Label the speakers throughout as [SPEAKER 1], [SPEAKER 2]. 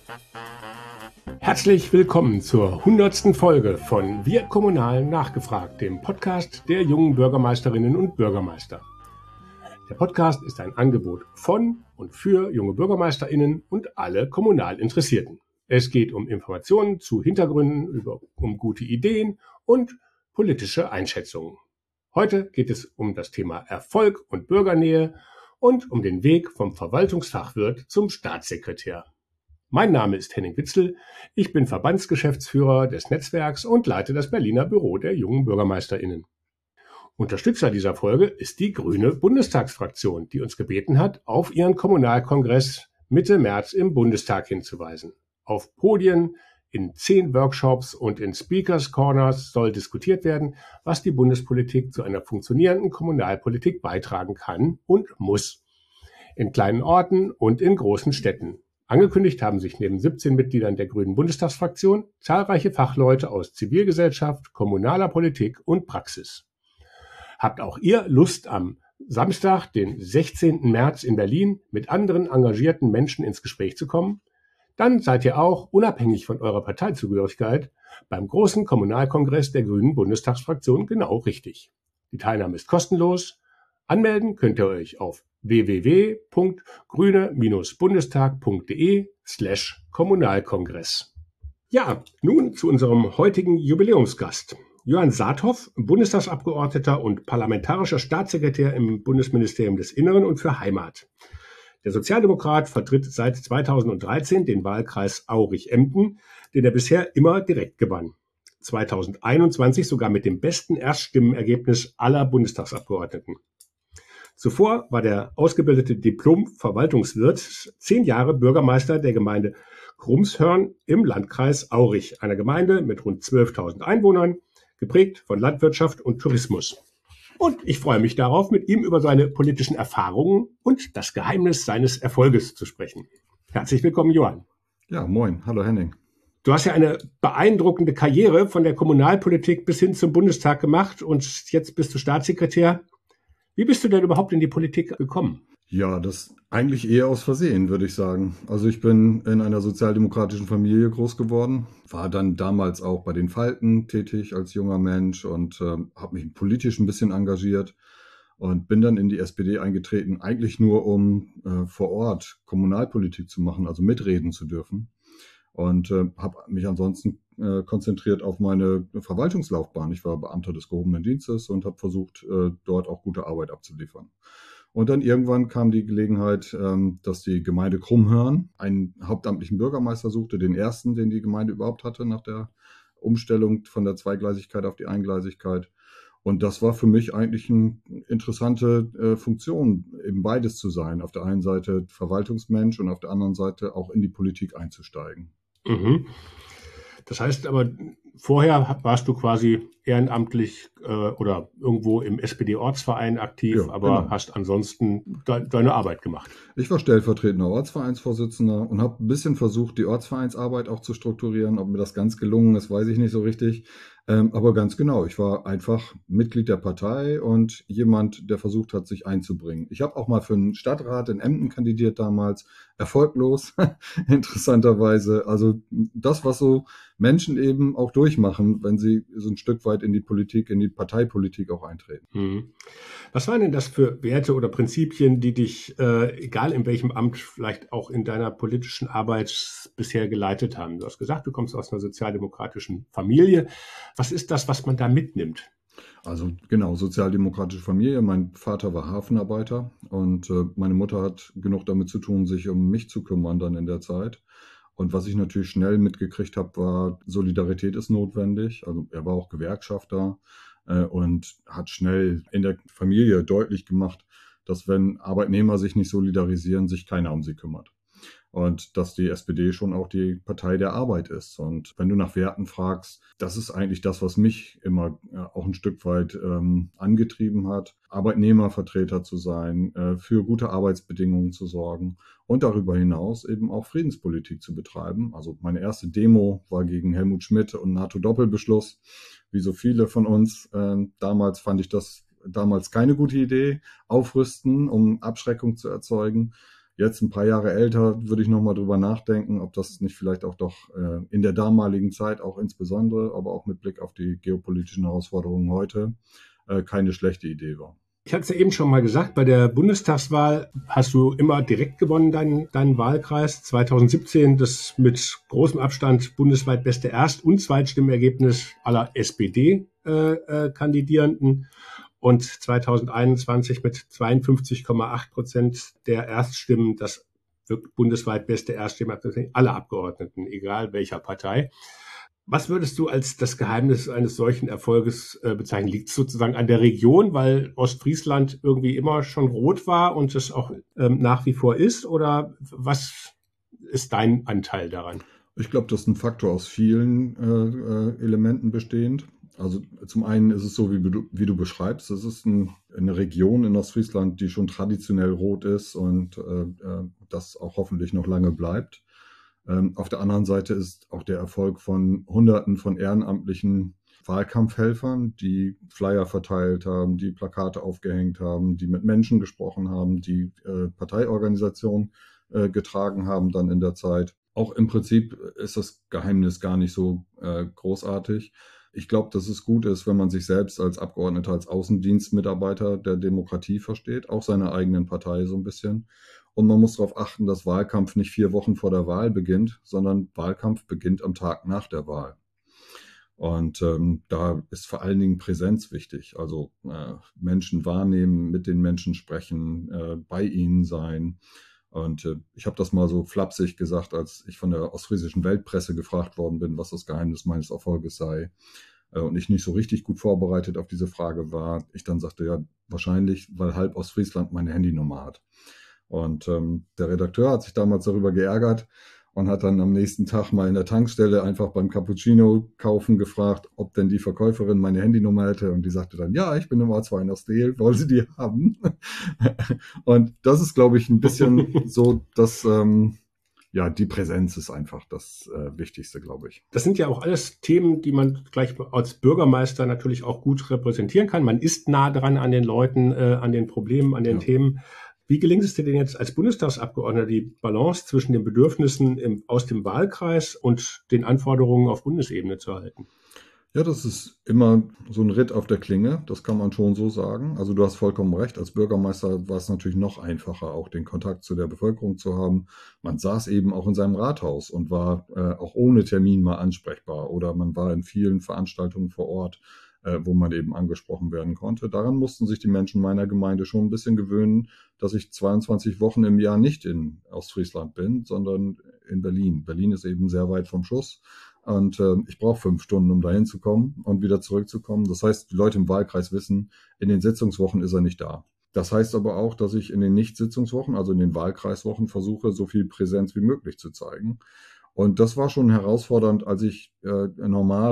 [SPEAKER 1] Herzlich willkommen zur 100. Folge von Wir Kommunal nachgefragt, dem Podcast der jungen Bürgermeisterinnen und Bürgermeister. Der Podcast ist ein Angebot von und für junge BürgermeisterInnen und alle kommunal Interessierten. Es geht um Informationen zu Hintergründen, um gute Ideen und politische Einschätzungen. Heute geht es um das Thema Erfolg und Bürgernähe und um den Weg vom Verwaltungsfachwirt zum Staatssekretär. Mein Name ist Henning Witzel, ich bin Verbandsgeschäftsführer des Netzwerks und leite das Berliner Büro der jungen BürgermeisterInnen. Unterstützer dieser Folge ist die Grüne Bundestagsfraktion, die uns gebeten hat, auf ihren Kommunalkongress Mitte März im Bundestag hinzuweisen. Auf Podien, in 10 Workshops und in Speakers Corners soll diskutiert werden, was die Bundespolitik zu einer funktionierenden Kommunalpolitik beitragen kann und muss. In kleinen Orten und in großen Städten. Angekündigt haben sich neben 17 Mitgliedern der Grünen Bundestagsfraktion zahlreiche Fachleute aus Zivilgesellschaft, kommunaler Politik und Praxis. Habt auch ihr Lust, am Samstag, den 16. März in Berlin mit anderen engagierten Menschen ins Gespräch zu kommen? Dann seid ihr auch, unabhängig von eurer Parteizugehörigkeit, beim großen Kommunalkongress der Grünen Bundestagsfraktion genau richtig. Die Teilnahme ist kostenlos. Anmelden könnt ihr euch auf www.grüne-bundestag.de/Kommunalkongress. Ja, nun zu unserem heutigen Jubiläumsgast. Johann Saathoff, Bundestagsabgeordneter und parlamentarischer Staatssekretär im Bundesministerium des Inneren und für Heimat. Der Sozialdemokrat vertritt seit 2013 den Wahlkreis Aurich-Emden, den er bisher immer direkt gewann. 2021 sogar mit dem besten Erststimmenergebnis aller Bundestagsabgeordneten. Zuvor war der ausgebildete Diplom-Verwaltungswirt 10 Jahre Bürgermeister der Gemeinde Krumshörn im Landkreis Aurich, einer Gemeinde mit rund 12.000 Einwohnern, geprägt von Landwirtschaft und Tourismus. Und ich freue mich darauf, mit ihm über seine politischen Erfahrungen und das Geheimnis seines Erfolges zu sprechen. Herzlich willkommen, Johann.
[SPEAKER 2] Ja, moin. Hallo, Henning.
[SPEAKER 1] Du hast ja eine beeindruckende Karriere von der Kommunalpolitik bis hin zum Bundestag gemacht und jetzt bist du Staatssekretär. Wie bist du denn überhaupt in die Politik gekommen?
[SPEAKER 2] Ja, das eigentlich eher aus Versehen, würde ich sagen. Also ich bin in einer sozialdemokratischen Familie groß geworden, war dann damals auch bei den Falken tätig als junger Mensch und habe mich politisch ein bisschen engagiert und bin dann in die SPD eingetreten, eigentlich nur um vor Ort Kommunalpolitik zu machen, also mitreden zu dürfen. Und habe mich ansonsten konzentriert auf meine Verwaltungslaufbahn. Ich war Beamter des gehobenen Dienstes und habe versucht, dort auch gute Arbeit abzuliefern. Und dann irgendwann kam die Gelegenheit, dass die Gemeinde Krumhörn einen hauptamtlichen Bürgermeister suchte, den ersten, den die Gemeinde überhaupt hatte nach der Umstellung von der Zweigleisigkeit auf die Eingleisigkeit. Und das war für mich eigentlich eine interessante Funktion, eben beides zu sein. Auf der einen Seite Verwaltungsmensch und auf der anderen Seite auch in die Politik einzusteigen.
[SPEAKER 1] Mhm. Das heißt aber, vorher warst du quasi ehrenamtlich oder irgendwo im SPD-Ortsverein aktiv,
[SPEAKER 2] Ja,
[SPEAKER 1] aber
[SPEAKER 2] genau.
[SPEAKER 1] hast ansonsten deine Arbeit gemacht.
[SPEAKER 2] Ich war stellvertretender Ortsvereinsvorsitzender und habe ein bisschen versucht, die Ortsvereinsarbeit auch zu strukturieren. Ob mir das ganz gelungen ist, weiß ich nicht so richtig. Aber ganz genau, ich war einfach Mitglied der Partei und jemand, der versucht hat, sich einzubringen. Ich habe auch mal für einen Stadtrat in Emden kandidiert damals, erfolglos, interessanterweise. Also das, was so Menschen eben auch durchmachen, wenn sie so ein Stück weit in die Politik, in die Parteipolitik auch eintreten.
[SPEAKER 1] Mhm. Was waren denn das für Werte oder Prinzipien, die dich, egal in welchem Amt, vielleicht auch in deiner politischen Arbeit bisher geleitet haben? Du hast gesagt, du kommst aus einer sozialdemokratischen Familie. Was ist das, was man da mitnimmt?
[SPEAKER 2] Also genau, sozialdemokratische Familie. Mein Vater war Hafenarbeiter und meine Mutter hat genug damit zu tun, sich um mich zu kümmern dann in der Zeit. Und was ich natürlich schnell mitgekriegt habe, war, Solidarität ist notwendig. Also er war auch Gewerkschafter und hat schnell in der Familie deutlich gemacht, dass wenn Arbeitnehmer sich nicht solidarisieren, sich keiner um sie kümmert. Und dass die SPD schon auch die Partei der Arbeit ist. Und wenn du nach Werten fragst, das ist eigentlich das, was mich immer auch ein Stück weit angetrieben hat, Arbeitnehmervertreter zu sein, für gute Arbeitsbedingungen zu sorgen und darüber hinaus eben auch Friedenspolitik zu betreiben. Also meine erste Demo war gegen Helmut Schmidt und NATO-Doppelbeschluss. Wie so viele von uns, damals fand ich das damals keine gute Idee, aufrüsten, um Abschreckung zu erzeugen. Jetzt ein paar Jahre älter würde ich nochmal drüber nachdenken, ob das nicht vielleicht auch doch in der damaligen Zeit auch insbesondere, aber auch mit Blick auf die geopolitischen Herausforderungen heute, keine schlechte Idee war.
[SPEAKER 1] Ich hatte es ja eben schon mal gesagt, bei der Bundestagswahl hast du immer direkt gewonnen, deinen Wahlkreis. 2017 das mit großem Abstand bundesweit beste Erst- und Zweitstimmergebnis aller SPD-Kandidierenden. Und 2021 mit 52,8% der Erststimmen das bundesweit beste Erststimmergebnis aller Abgeordneten, egal welcher Partei. Was würdest du als das Geheimnis eines solchen Erfolges bezeichnen? Liegt es sozusagen an der Region, weil Ostfriesland irgendwie immer schon rot war und es auch nach wie vor ist? Oder was ist dein Anteil daran?
[SPEAKER 2] Ich glaube, das ist ein Faktor aus vielen Elementen bestehend. Also zum einen ist es so, wie du beschreibst, es ist eine Region in Ostfriesland, die schon traditionell rot ist und das auch hoffentlich noch lange bleibt. Auf der anderen Seite ist auch der Erfolg von Hunderten von ehrenamtlichen Wahlkampfhelfern, die Flyer verteilt haben, die Plakate aufgehängt haben, die mit Menschen gesprochen haben, die Parteiorganisationen getragen haben dann in der Zeit. Auch im Prinzip ist das Geheimnis gar nicht so großartig. Ich glaube, dass es gut ist, wenn man sich selbst als Abgeordneter, als Außendienstmitarbeiter der Demokratie versteht, auch seiner eigenen Partei so ein bisschen. Und man muss darauf achten, dass Wahlkampf nicht 4 Wochen vor der Wahl beginnt, sondern Wahlkampf beginnt am Tag nach der Wahl. Und da ist vor allen Dingen Präsenz wichtig. Also Menschen wahrnehmen, mit den Menschen sprechen, bei ihnen sein. Und ich habe das mal so flapsig gesagt, als ich von der ostfriesischen Weltpresse gefragt worden bin, was das Geheimnis meines Erfolges sei. Und ich nicht so richtig gut vorbereitet auf diese Frage war. Ich dann sagte, ja, wahrscheinlich, weil halb Ostfriesland meine Handynummer hat. Und der Redakteur hat sich damals darüber geärgert und hat dann am nächsten Tag mal in der Tankstelle einfach beim Cappuccino kaufen gefragt, ob denn die Verkäuferin meine Handynummer hätte. Und die sagte dann, ja, ich bin im Ortsverein in Ostfriesland, wollen Sie die haben? Und das ist, glaube ich, ein bisschen so, dass ja, die Präsenz ist einfach das Wichtigste, glaube ich.
[SPEAKER 1] Das sind ja auch alles Themen, die man gleich als Bürgermeister natürlich auch gut repräsentieren kann. Man ist nah dran an den Leuten, an den Problemen, an den Themen. Wie gelingt es dir denn jetzt als Bundestagsabgeordneter, die Balance zwischen den Bedürfnissen aus dem Wahlkreis und den Anforderungen auf Bundesebene zu halten?
[SPEAKER 2] Ja, das ist immer so ein Ritt auf der Klinge, das kann man schon so sagen. Also du hast vollkommen recht, als Bürgermeister war es natürlich noch einfacher, auch den Kontakt zu der Bevölkerung zu haben. Man saß eben auch in seinem Rathaus und war auch ohne Termin mal ansprechbar oder man war in vielen Veranstaltungen vor Ort, wo man eben angesprochen werden konnte. Daran mussten sich die Menschen meiner Gemeinde schon ein bisschen gewöhnen, dass ich 22 Wochen im Jahr nicht in Ostfriesland bin, sondern in Berlin. Berlin ist eben sehr weit vom Schuss. Und ich brauche 5 Stunden, um dahin zu kommen und wieder zurückzukommen. Das heißt, die Leute im Wahlkreis wissen, in den Sitzungswochen ist er nicht da. Das heißt aber auch, dass ich in den Nicht-Sitzungswochen, also in den Wahlkreiswochen, versuche, so viel Präsenz wie möglich zu zeigen. Und das war schon herausfordernd, als ich ein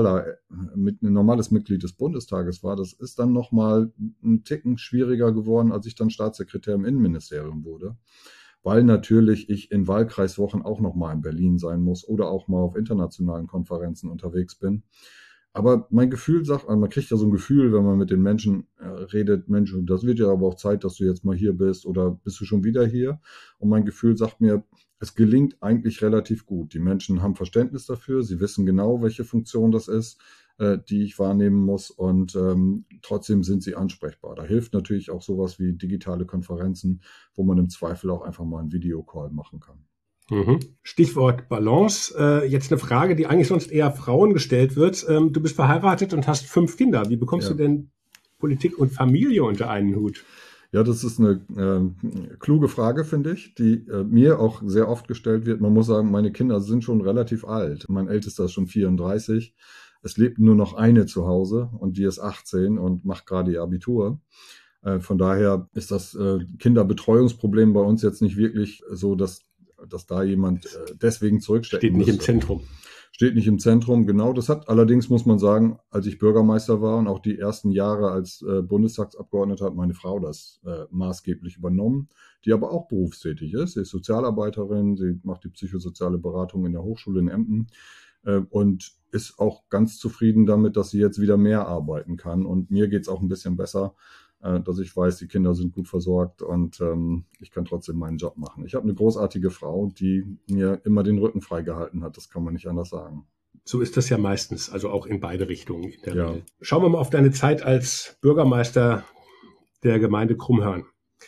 [SPEAKER 2] normales Mitglied des Bundestages war. Das ist dann nochmal einen Ticken schwieriger geworden, als ich dann Staatssekretär im Innenministerium wurde. Weil natürlich ich in Wahlkreiswochen auch nochmal in Berlin sein muss oder auch mal auf internationalen Konferenzen unterwegs bin. Aber mein Gefühl sagt, man kriegt ja so ein Gefühl, wenn man mit den Menschen redet, Mensch, das wird ja aber auch Zeit, dass du jetzt mal hier bist oder bist du schon wieder hier? Und mein Gefühl sagt mir, es gelingt eigentlich relativ gut. Die Menschen haben Verständnis dafür, sie wissen genau, welche Funktion das ist, die ich wahrnehmen muss und trotzdem sind sie ansprechbar. Da hilft natürlich auch sowas wie digitale Konferenzen, wo man im Zweifel auch einfach mal einen Videocall machen kann.
[SPEAKER 1] Stichwort Balance. Jetzt eine Frage, die eigentlich sonst eher Frauen gestellt wird. Du bist verheiratet und hast 5 Kinder. Wie bekommst du denn Politik und Familie unter einen Hut?
[SPEAKER 2] Ja, das ist eine kluge Frage, finde ich, die mir auch sehr oft gestellt wird. Man muss sagen, meine Kinder sind schon relativ alt. Mein Ältester ist schon 34. Es lebt nur noch eine zu Hause und die ist 18 und macht gerade ihr Abitur. Von daher ist das Kinderbetreuungsproblem bei uns jetzt nicht wirklich so, dass da jemand deswegen zurückstecken
[SPEAKER 1] Steht nicht im Zentrum.
[SPEAKER 2] Steht nicht im Zentrum, genau. Das hat allerdings, muss man sagen, als ich Bürgermeister war und auch die ersten Jahre als Bundestagsabgeordneter hat meine Frau das maßgeblich übernommen, die aber auch berufstätig ist. Sie ist Sozialarbeiterin, sie macht die psychosoziale Beratung in der Hochschule in Emden und ist auch ganz zufrieden damit, dass sie jetzt wieder mehr arbeiten kann. Und mir geht's auch ein bisschen besser, dass ich weiß, die Kinder sind gut versorgt und ich kann trotzdem meinen Job machen. Ich habe eine großartige Frau, die mir immer den Rücken freigehalten hat. Das kann man nicht anders sagen.
[SPEAKER 1] So ist das ja meistens, also auch in beide Richtungen in der
[SPEAKER 2] Ja.
[SPEAKER 1] Regel. Schauen wir mal auf deine Zeit als Bürgermeister der Gemeinde Krummhörn.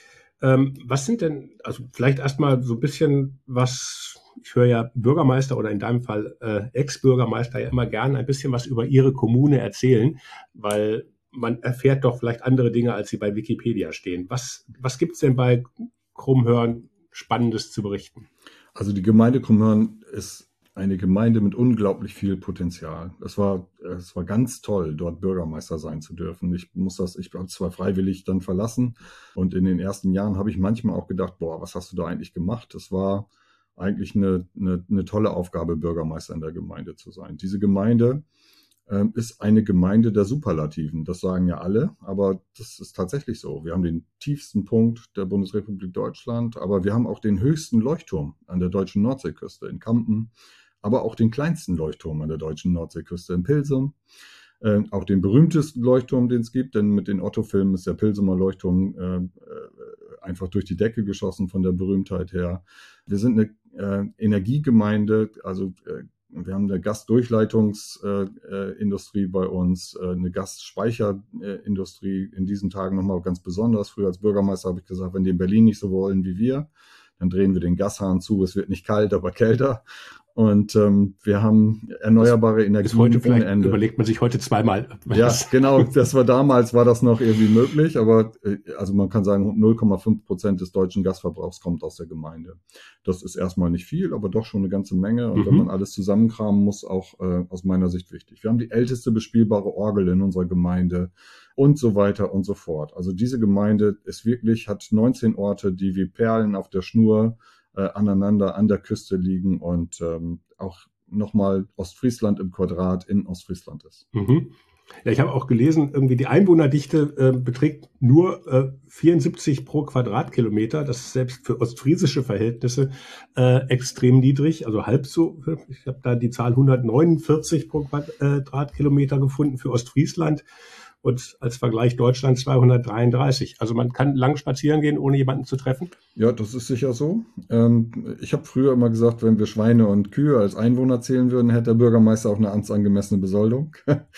[SPEAKER 1] Was sind denn, also vielleicht erstmal so ein bisschen was, ich höre ja Bürgermeister oder in deinem Fall Ex-Bürgermeister ja immer gern ein bisschen was über ihre Kommune erzählen, weil man erfährt doch vielleicht andere Dinge, als sie bei Wikipedia stehen. Was gibt es denn bei Krummhörn Spannendes zu berichten?
[SPEAKER 2] Also die Gemeinde Krummhörn ist eine Gemeinde mit unglaublich viel Potenzial. Es war ganz toll, dort Bürgermeister sein zu dürfen. Ich habe zwar freiwillig dann verlassen und in den ersten Jahren habe ich manchmal auch gedacht, boah, was hast du da eigentlich gemacht? Das war eigentlich eine tolle Aufgabe, Bürgermeister in der Gemeinde zu sein. Diese Gemeinde ist eine Gemeinde der Superlativen. Das sagen ja alle, aber das ist tatsächlich so. Wir haben den tiefsten Punkt der Bundesrepublik Deutschland, aber wir haben auch den höchsten Leuchtturm an der deutschen Nordseeküste in Kampen, aber auch den kleinsten Leuchtturm an der deutschen Nordseeküste in Pilsum. Auch den berühmtesten Leuchtturm, den es gibt, denn mit den Otto-Filmen ist der Pilsumer Leuchtturm einfach durch die Decke geschossen von der Berühmtheit her. Wir sind eine Energiegemeinde, also wir haben eine Gasdurchleitungsindustrie bei uns, eine Gasspeicherindustrie in diesen Tagen nochmal ganz besonders. Früher als Bürgermeister habe ich gesagt, wenn die in Berlin nicht so wollen wie wir, dann drehen wir den Gashahn zu. Es wird nicht kalt, aber kälter. Und wir haben erneuerbare Energien
[SPEAKER 1] heute ohne Ende. Überlegt man sich heute zweimal.
[SPEAKER 2] Ja, genau. Damals war das noch irgendwie möglich, aber also man kann sagen, 0,5% des deutschen Gasverbrauchs kommt aus der Gemeinde. Das ist erstmal nicht viel, aber doch schon eine ganze Menge. Und wenn man alles zusammenkramen muss, auch aus meiner Sicht wichtig. Wir haben die älteste bespielbare Orgel in unserer Gemeinde und so weiter und so fort. Also diese Gemeinde hat 19 Orte, die wie Perlen auf der Schnur aneinander an der Küste liegen und auch nochmal Ostfriesland im Quadrat in Ostfriesland ist.
[SPEAKER 1] Mhm. Ja, ich habe auch gelesen, irgendwie die Einwohnerdichte beträgt nur 74 pro Quadratkilometer. Das ist selbst für ostfriesische Verhältnisse extrem niedrig, also halb so. Ich habe da die Zahl 149 pro Quadratkilometer gefunden für Ostfriesland. Und als Vergleich Deutschland 233. Also man kann lang spazieren gehen, ohne jemanden zu treffen?
[SPEAKER 2] Ja, das ist sicher so. Ich habe früher immer gesagt, wenn wir Schweine und Kühe als Einwohner zählen würden, hätte der Bürgermeister auch eine amtsangemessene Besoldung.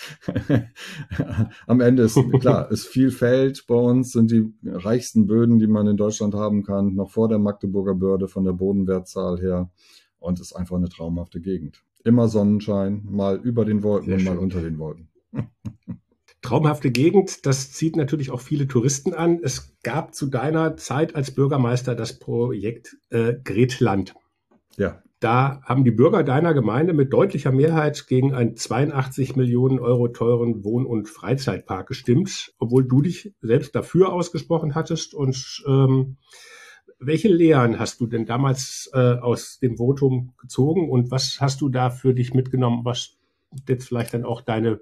[SPEAKER 2] Am Ende ist klar, ist viel Feld bei uns, sind die reichsten Böden, die man in Deutschland haben kann, noch vor der Magdeburger Börde von der Bodenwertzahl her. Und ist einfach eine traumhafte Gegend. Immer Sonnenschein, mal über den Wolken und mal unter den Wolken.
[SPEAKER 1] Traumhafte Gegend, das zieht natürlich auch viele Touristen an. Es gab zu deiner Zeit als Bürgermeister das Projekt Gretland.
[SPEAKER 2] Ja.
[SPEAKER 1] Da haben die Bürger deiner Gemeinde mit deutlicher Mehrheit gegen einen 82 Millionen Euro teuren Wohn- und Freizeitpark gestimmt, obwohl du dich selbst dafür ausgesprochen hattest. Und welche Lehren hast du denn damals aus dem Votum gezogen und was hast du da für dich mitgenommen, was jetzt vielleicht dann auch deine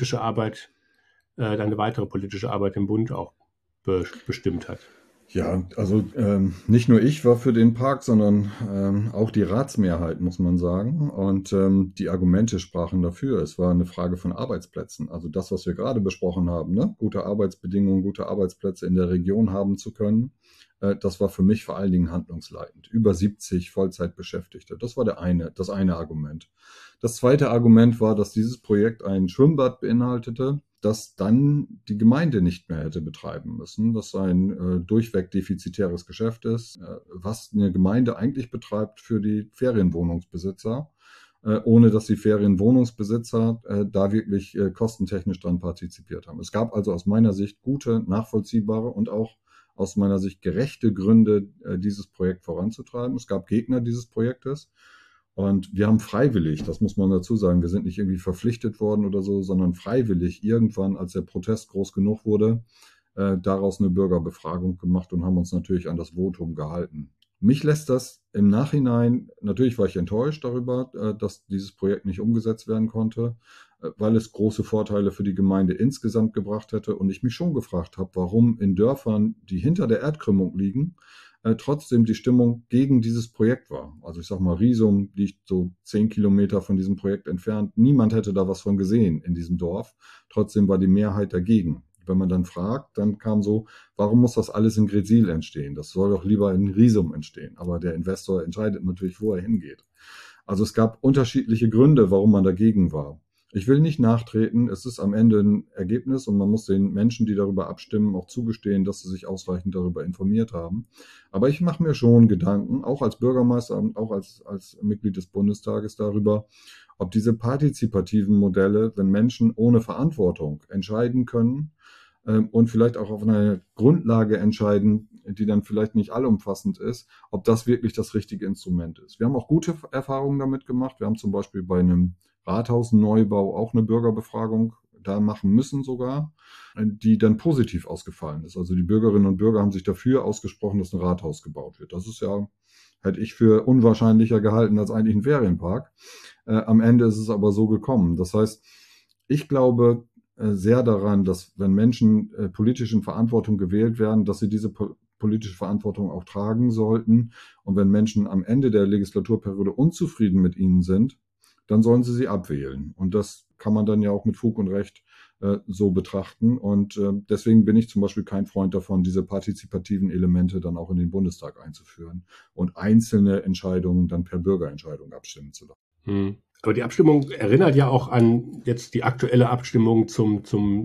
[SPEAKER 1] weitere politische Arbeit im Bund auch bestimmt hat?
[SPEAKER 2] Ja, also nicht nur ich war für den Park, sondern auch die Ratsmehrheit, muss man sagen. Und die Argumente sprachen dafür. Es war eine Frage von Arbeitsplätzen. Also das, was wir gerade besprochen haben, ne? Gute Arbeitsbedingungen, gute Arbeitsplätze in der Region haben zu können. Das war für mich vor allen Dingen handlungsleitend. Über 70 Vollzeitbeschäftigte. Das war das eine Argument. Das zweite Argument war, dass dieses Projekt ein Schwimmbad beinhaltete, das dann die Gemeinde nicht mehr hätte betreiben müssen, das ein durchweg defizitäres Geschäft ist, was eine Gemeinde eigentlich betreibt für die Ferienwohnungsbesitzer, ohne dass die Ferienwohnungsbesitzer da wirklich kostentechnisch dran partizipiert haben. Es gab also aus meiner Sicht gute, nachvollziehbare und auch aus meiner Sicht gerechte Gründe, dieses Projekt voranzutreiben. Es gab Gegner dieses Projektes. Und wir haben freiwillig, das muss man dazu sagen, wir sind nicht irgendwie verpflichtet worden oder so, sondern freiwillig irgendwann, als der Protest groß genug wurde, daraus eine Bürgerbefragung gemacht und haben uns natürlich an das Votum gehalten. Mich lässt das im Nachhinein, natürlich war ich enttäuscht darüber, dass dieses Projekt nicht umgesetzt werden konnte, weil es große Vorteile für die Gemeinde insgesamt gebracht hätte und ich mich schon gefragt habe, warum in Dörfern, die hinter der Erdkrümmung liegen, trotzdem die Stimmung gegen dieses Projekt war. Also ich sag mal, Riesum liegt so 10 Kilometer von diesem Projekt entfernt. Niemand hätte da was von gesehen in diesem Dorf. Trotzdem war die Mehrheit dagegen. wenn man dann fragt, dann kam so, warum muss das alles in Gresil entstehen? Das soll doch lieber in Risum entstehen. Aber der Investor entscheidet natürlich, wo er hingeht. Also es gab unterschiedliche Gründe, warum man dagegen war. Ich will nicht nachtreten, es ist am Ende ein Ergebnis und man muss den Menschen, die darüber abstimmen, auch zugestehen, dass sie sich ausreichend darüber informiert haben. Aber ich mache mir schon Gedanken, auch als Bürgermeister und auch als Mitglied des Bundestages darüber, ob diese partizipativen Modelle, wenn Menschen ohne Verantwortung entscheiden können und vielleicht auch auf einer Grundlage entscheiden, die dann vielleicht nicht allumfassend ist, ob das wirklich das richtige Instrument ist. Wir haben auch gute Erfahrungen damit gemacht. Wir haben zum Beispiel bei einem Rathausneubau auch eine Bürgerbefragung da machen müssen sogar, die dann positiv ausgefallen ist. Also die Bürgerinnen und Bürger haben sich dafür ausgesprochen, dass ein Rathaus gebaut wird. Das ist ja, hätte ich für unwahrscheinlicher gehalten als eigentlich ein Ferienpark. Am Ende ist es aber so gekommen. Das heißt, ich glaube sehr daran, dass wenn Menschen politisch in Verantwortung gewählt werden, dass sie diese politische Verantwortung auch tragen sollten. Und wenn Menschen am Ende der Legislaturperiode unzufrieden mit ihnen sind, dann sollen sie abwählen. Und das kann man dann ja auch mit Fug und Recht so betrachten. Und deswegen bin ich zum Beispiel kein Freund davon, diese partizipativen Elemente dann auch in den Bundestag einzuführen und einzelne Entscheidungen dann per Bürgerentscheidung abstimmen zu lassen.
[SPEAKER 1] Aber die Abstimmung erinnert ja auch an jetzt die aktuelle Abstimmung zum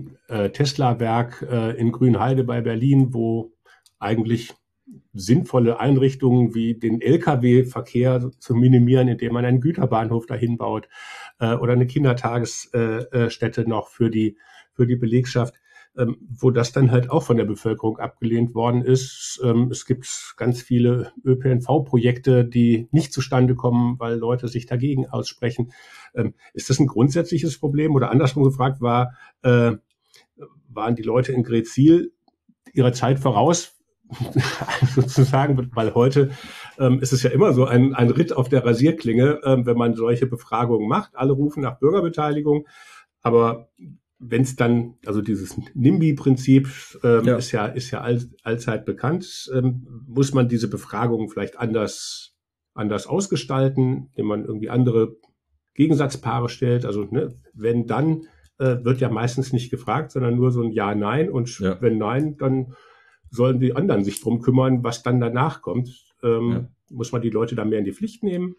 [SPEAKER 1] Tesla-Werk in Grünheide bei Berlin, wo eigentlich sinnvolle Einrichtungen wie den Lkw-Verkehr zu minimieren, indem man einen Güterbahnhof dahin baut oder eine Kindertagesstätte noch für die Belegschaft, wo das dann halt auch von der Bevölkerung abgelehnt worden ist. Es gibt ganz viele ÖPNV-Projekte, die nicht zustande kommen, weil Leute sich dagegen aussprechen. Ist das ein grundsätzliches Problem? Oder andersrum gefragt, waren die Leute in Gretzil ihrer Zeit voraus, sozusagen, weil heute ist es ja immer so ein Ritt auf der Rasierklinge, wenn man solche Befragungen macht. Alle rufen nach Bürgerbeteiligung, aber wenn es dann, also dieses NIMBY-Prinzip ist ja allzeit bekannt, muss man diese Befragungen vielleicht anders ausgestalten, indem man irgendwie andere Gegensatzpaare stellt. Also wenn dann wird ja meistens nicht gefragt, sondern nur so ein Ja, Nein. Und wenn Nein, dann sollen die anderen sich drum kümmern, was dann danach kommt. Muss man die Leute da mehr in die Pflicht nehmen?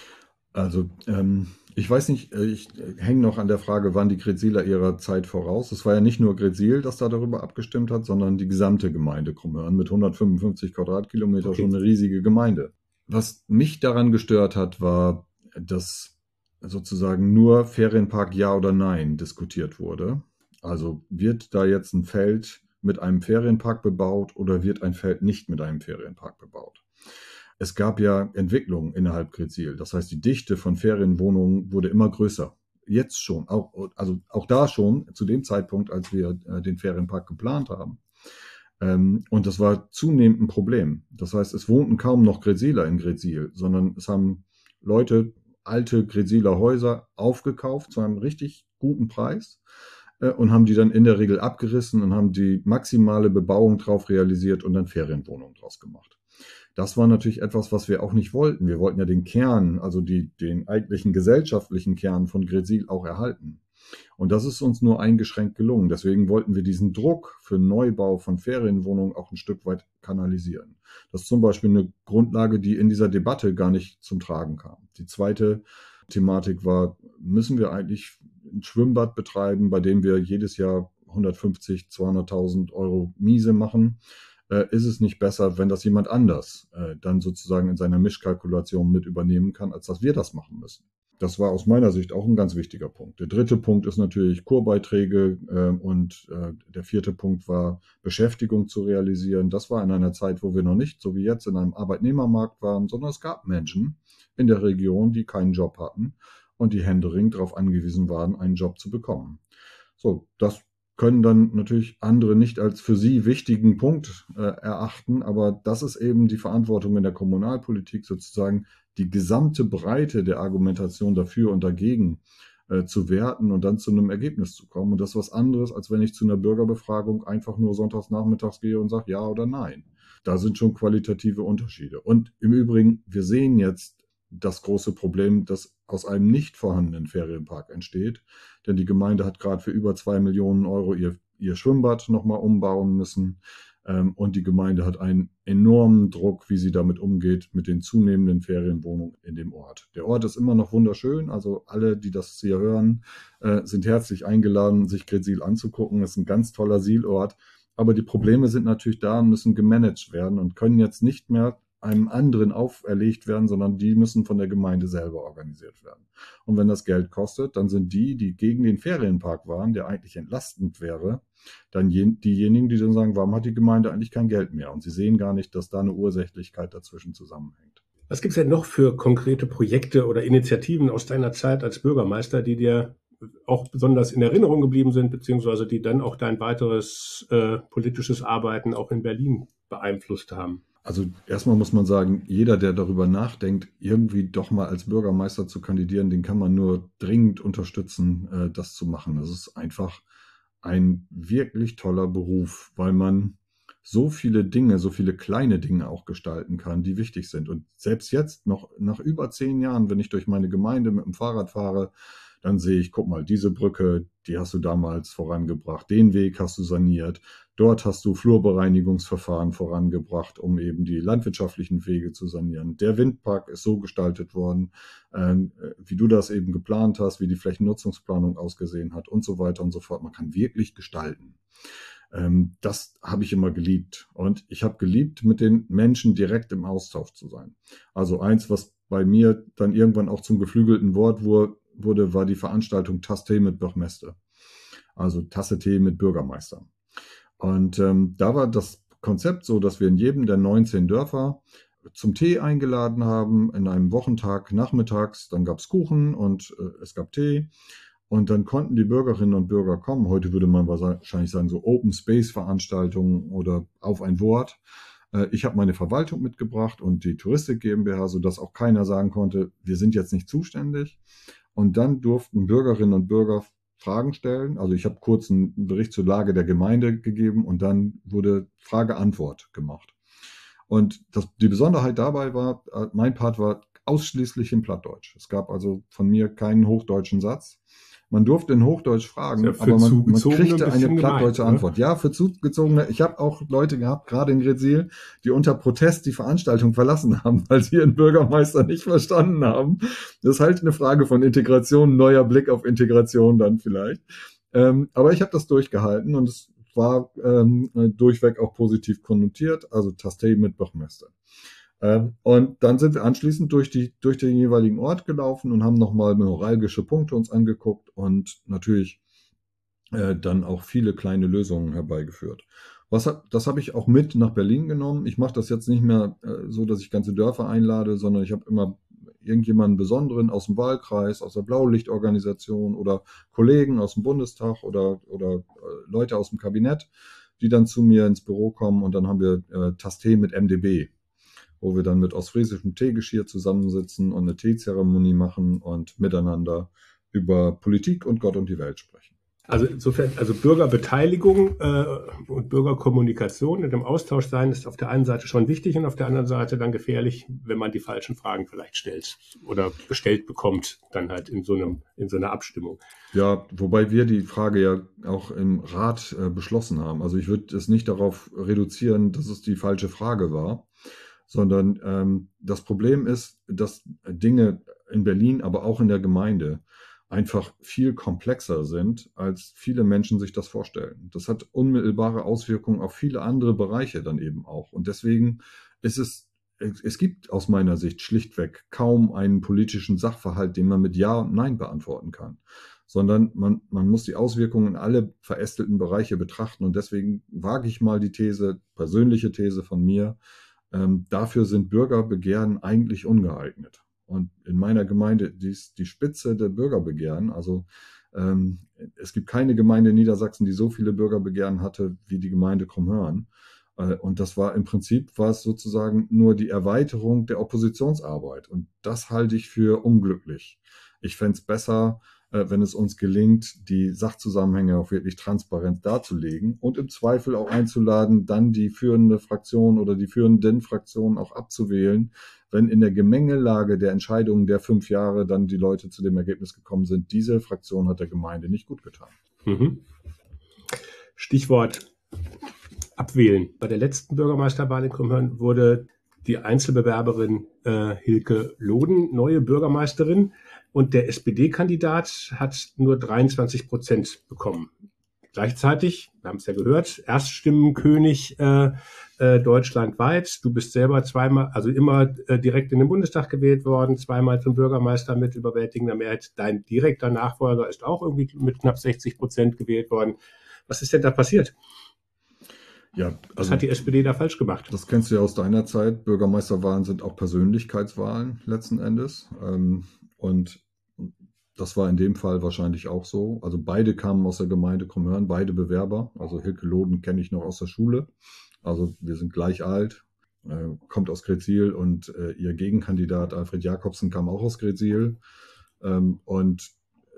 [SPEAKER 2] Also ich weiß nicht, ich hänge noch an der Frage, waren die Greziler ihrer Zeit voraus? Es war ja nicht nur Gretzil, das da darüber abgestimmt hat, sondern die gesamte Gemeinde Krummhörn mit 155 Quadratkilometer, schon eine riesige Gemeinde. Was mich daran gestört hat, war, dass sozusagen nur Ferienpark Ja oder Nein diskutiert wurde. Also wird da jetzt ein Feld mit einem Ferienpark bebaut oder wird ein Feld nicht mit einem Ferienpark bebaut? Es gab ja Entwicklungen innerhalb Gretzil. Das heißt, die Dichte von Ferienwohnungen wurde immer größer. Jetzt schon, auch da schon, zu dem Zeitpunkt, als wir den Ferienpark geplant haben. Und das war zunehmend ein Problem. Das heißt, es wohnten kaum noch Greziler in Gretzil, sondern es haben Leute alte Greziler Häuser aufgekauft zu einem richtig guten Preis und haben die dann in der Regel abgerissen und haben die maximale Bebauung drauf realisiert und dann Ferienwohnungen draus gemacht. Das war natürlich etwas, was wir auch nicht wollten. Wir wollten ja den Kern, also den eigentlichen gesellschaftlichen Kern von Gretzil auch erhalten. Und das ist uns nur eingeschränkt gelungen. Deswegen wollten wir diesen Druck für Neubau von Ferienwohnungen auch ein Stück weit kanalisieren. Das ist zum Beispiel eine Grundlage, die in dieser Debatte gar nicht zum Tragen kam. Die zweite Thematik war, müssen wir eigentlich ein Schwimmbad betreiben, bei dem wir jedes Jahr 150.000, 200.000 Euro Miese machen? Ist es nicht besser, wenn das jemand anders dann sozusagen in seiner Mischkalkulation mit übernehmen kann, als dass wir das machen müssen? Das war aus meiner Sicht auch ein ganz wichtiger Punkt. Der dritte Punkt ist natürlich Kurbeiträge und der vierte Punkt war Beschäftigung zu realisieren. Das war in einer Zeit, wo wir noch nicht, so wie jetzt, in einem Arbeitnehmermarkt waren, sondern es gab Menschen in der Region, die keinen Job hatten und die händeringend darauf angewiesen waren, einen Job zu bekommen. So, das können dann natürlich andere nicht als für sie wichtigen Punkt erachten, aber das ist eben die Verantwortung in der Kommunalpolitik, sozusagen die gesamte Breite der Argumentation dafür und dagegen zu werten und dann zu einem Ergebnis zu kommen. Und das ist was anderes, als wenn ich zu einer Bürgerbefragung einfach nur sonntags nachmittags gehe und sage ja oder nein. Da sind schon qualitative Unterschiede. Und im Übrigen, wir sehen jetzt das große Problem, das aus einem nicht vorhandenen Ferienpark entsteht. Denn die Gemeinde hat gerade für über 2 Millionen Euro ihr ihr Schwimmbad nochmal umbauen müssen. Und die Gemeinde hat einen enormen Druck, wie sie damit umgeht, mit den zunehmenden Ferienwohnungen in dem Ort. Der Ort ist immer noch wunderschön, also alle, die das hier hören, sind herzlich eingeladen, sich Gretzil anzugucken. Es ist ein ganz toller Sielort, aber die Probleme sind natürlich da und müssen gemanagt werden und können jetzt nicht mehr einem anderen auferlegt werden, sondern die müssen von der Gemeinde selber organisiert werden. Und wenn das Geld kostet, dann sind die gegen den Ferienpark waren, der eigentlich entlastend wäre, dann diejenigen, die dann sagen, warum hat die Gemeinde eigentlich kein Geld mehr? Und sie sehen gar nicht, dass da eine Ursächlichkeit dazwischen zusammenhängt.
[SPEAKER 1] Was gibt es denn noch für konkrete Projekte oder Initiativen aus deiner Zeit als Bürgermeister, die dir auch besonders in Erinnerung geblieben sind, beziehungsweise die dann auch dein weiteres politisches Arbeiten auch in Berlin beeinflusst haben?
[SPEAKER 2] Also erstmal muss man sagen, jeder, der darüber nachdenkt, irgendwie doch mal als Bürgermeister zu kandidieren, den kann man nur dringend unterstützen, das zu machen. Das ist einfach ein wirklich toller Beruf, weil man so viele Dinge, so viele kleine Dinge auch gestalten kann, die wichtig sind. Und selbst jetzt, noch nach über 10 Jahren, wenn ich durch meine Gemeinde mit dem Fahrrad fahre, dann sehe ich, guck mal, diese Brücke, die hast du damals vorangebracht, den Weg hast du saniert, dort hast du Flurbereinigungsverfahren vorangebracht, um eben die landwirtschaftlichen Wege zu sanieren. Der Windpark ist so gestaltet worden, wie du das eben geplant hast, wie die Flächennutzungsplanung ausgesehen hat und so weiter und so fort. Man kann wirklich gestalten. Das habe ich immer geliebt. Und ich habe geliebt, mit den Menschen direkt im Austausch zu sein. Also eins, was bei mir dann irgendwann auch zum geflügelten Wort wurde, war die Veranstaltung Tasse Tee mit Bürgermeister. Also Tasse Tee mit Bürgermeister. Und da war das Konzept so, dass wir in jedem der 19 Dörfer zum Tee eingeladen haben, in einem Wochentag nachmittags. Dann gab es Kuchen und es gab Tee. Und dann konnten die Bürgerinnen und Bürger kommen. Heute würde man wahrscheinlich sagen, so Open Space Veranstaltungen oder auf ein Wort. Ich habe meine Verwaltung mitgebracht und die Touristik GmbH, sodass auch keiner sagen konnte, wir sind jetzt nicht zuständig. Und dann durften Bürgerinnen und Bürger Fragen stellen. Also ich habe kurz einen Bericht zur Lage der Gemeinde gegeben und dann wurde Frage-Antwort gemacht. Und die Besonderheit dabei war, mein Part war ausschließlich in Plattdeutsch. Es gab also von mir keinen hochdeutschen Satz. Man durfte in Hochdeutsch fragen,
[SPEAKER 1] ja
[SPEAKER 2] aber man kriegte eine plattdeutsche Antwort. Ja, für Zugezogene. Ich habe auch Leute gehabt, gerade in Gretzil, die unter Protest die Veranstaltung verlassen haben, weil sie ihren Bürgermeister nicht verstanden haben. Das ist halt eine Frage von Integration, neuer Blick auf Integration dann vielleicht. Aber ich habe das durchgehalten und es war durchweg auch positiv konnotiert, also Taste mit Bürgermeister. Und dann sind wir anschließend durch den jeweiligen Ort gelaufen und haben nochmal neuralgische Punkte uns angeguckt und natürlich dann auch viele kleine Lösungen herbeigeführt. Das habe ich auch mit nach Berlin genommen. Ich mache das jetzt nicht mehr so, dass ich ganze Dörfer einlade, sondern ich habe immer irgendjemanden Besonderen aus dem Wahlkreis, aus der Blaulichtorganisation oder Kollegen aus dem Bundestag oder Leute aus dem Kabinett, die dann zu mir ins Büro kommen und dann haben wir Taste mit MdB, wo wir dann mit ostfriesischem Teegeschirr zusammensitzen und eine Teezeremonie machen und miteinander über Politik und Gott und die Welt sprechen.
[SPEAKER 1] Also insofern, also Bürgerbeteiligung und Bürgerkommunikation und im Austausch sein ist auf der einen Seite schon wichtig und auf der anderen Seite dann gefährlich, wenn man die falschen Fragen vielleicht stellt oder gestellt bekommt, dann halt in so einer Abstimmung.
[SPEAKER 2] Ja, wobei wir die Frage ja auch im Rat beschlossen haben. Also ich würde es nicht darauf reduzieren, dass es die falsche Frage war, sondern das Problem ist, dass Dinge in Berlin, aber auch in der Gemeinde einfach viel komplexer sind, als viele Menschen sich das vorstellen. Das hat unmittelbare Auswirkungen auf viele andere Bereiche dann eben auch. Und deswegen ist es gibt aus meiner Sicht schlichtweg kaum einen politischen Sachverhalt, den man mit Ja und Nein beantworten kann, sondern man muss die Auswirkungen in alle verästelten Bereiche betrachten. Und deswegen wage ich mal die persönliche These von mir, dafür sind Bürgerbegehren eigentlich ungeeignet. Und in meiner Gemeinde, die ist die Spitze der Bürgerbegehren. Also es gibt keine Gemeinde in Niedersachsen, die so viele Bürgerbegehren hatte wie die Gemeinde Krummhörn. Und das war im Prinzip sozusagen nur die Erweiterung der Oppositionsarbeit. Und das halte ich für unglücklich. Ich fände es besser, wenn es uns gelingt, die Sachzusammenhänge auch wirklich transparent darzulegen und im Zweifel auch einzuladen, dann die führende Fraktion oder die führenden Fraktionen auch abzuwählen, wenn in der Gemengelage der Entscheidungen der 5 Jahre dann die Leute zu dem Ergebnis gekommen sind, diese Fraktion hat der Gemeinde nicht gut getan.
[SPEAKER 1] Mhm. Stichwort abwählen. Bei der letzten Bürgermeisterwahl in Krummhörn wurde die Einzelbewerberin Hilke Loden neue Bürgermeisterin und der SPD-Kandidat hat nur 23% bekommen. Gleichzeitig, wir haben es ja gehört, Erststimmenkönig deutschlandweit. Du bist selber zweimal, also immer direkt in den Bundestag gewählt worden, zweimal zum Bürgermeister mit überwältigender Mehrheit. Dein direkter Nachfolger ist auch irgendwie mit knapp 60% gewählt worden. Was ist denn da passiert?
[SPEAKER 2] Ja,
[SPEAKER 1] Was hat die SPD da falsch gemacht?
[SPEAKER 2] Das kennst du ja aus deiner Zeit. Bürgermeisterwahlen sind auch Persönlichkeitswahlen letzten Endes. Und das war in dem Fall wahrscheinlich auch so. Also beide kamen aus der Gemeinde Krummhörn, beide Bewerber. Also Hilke Loden kenne ich noch aus der Schule. Also wir sind gleich alt, kommt aus Gretzsiel und ihr Gegenkandidat Alfred Jakobsen kam auch aus Gretzsiel. Und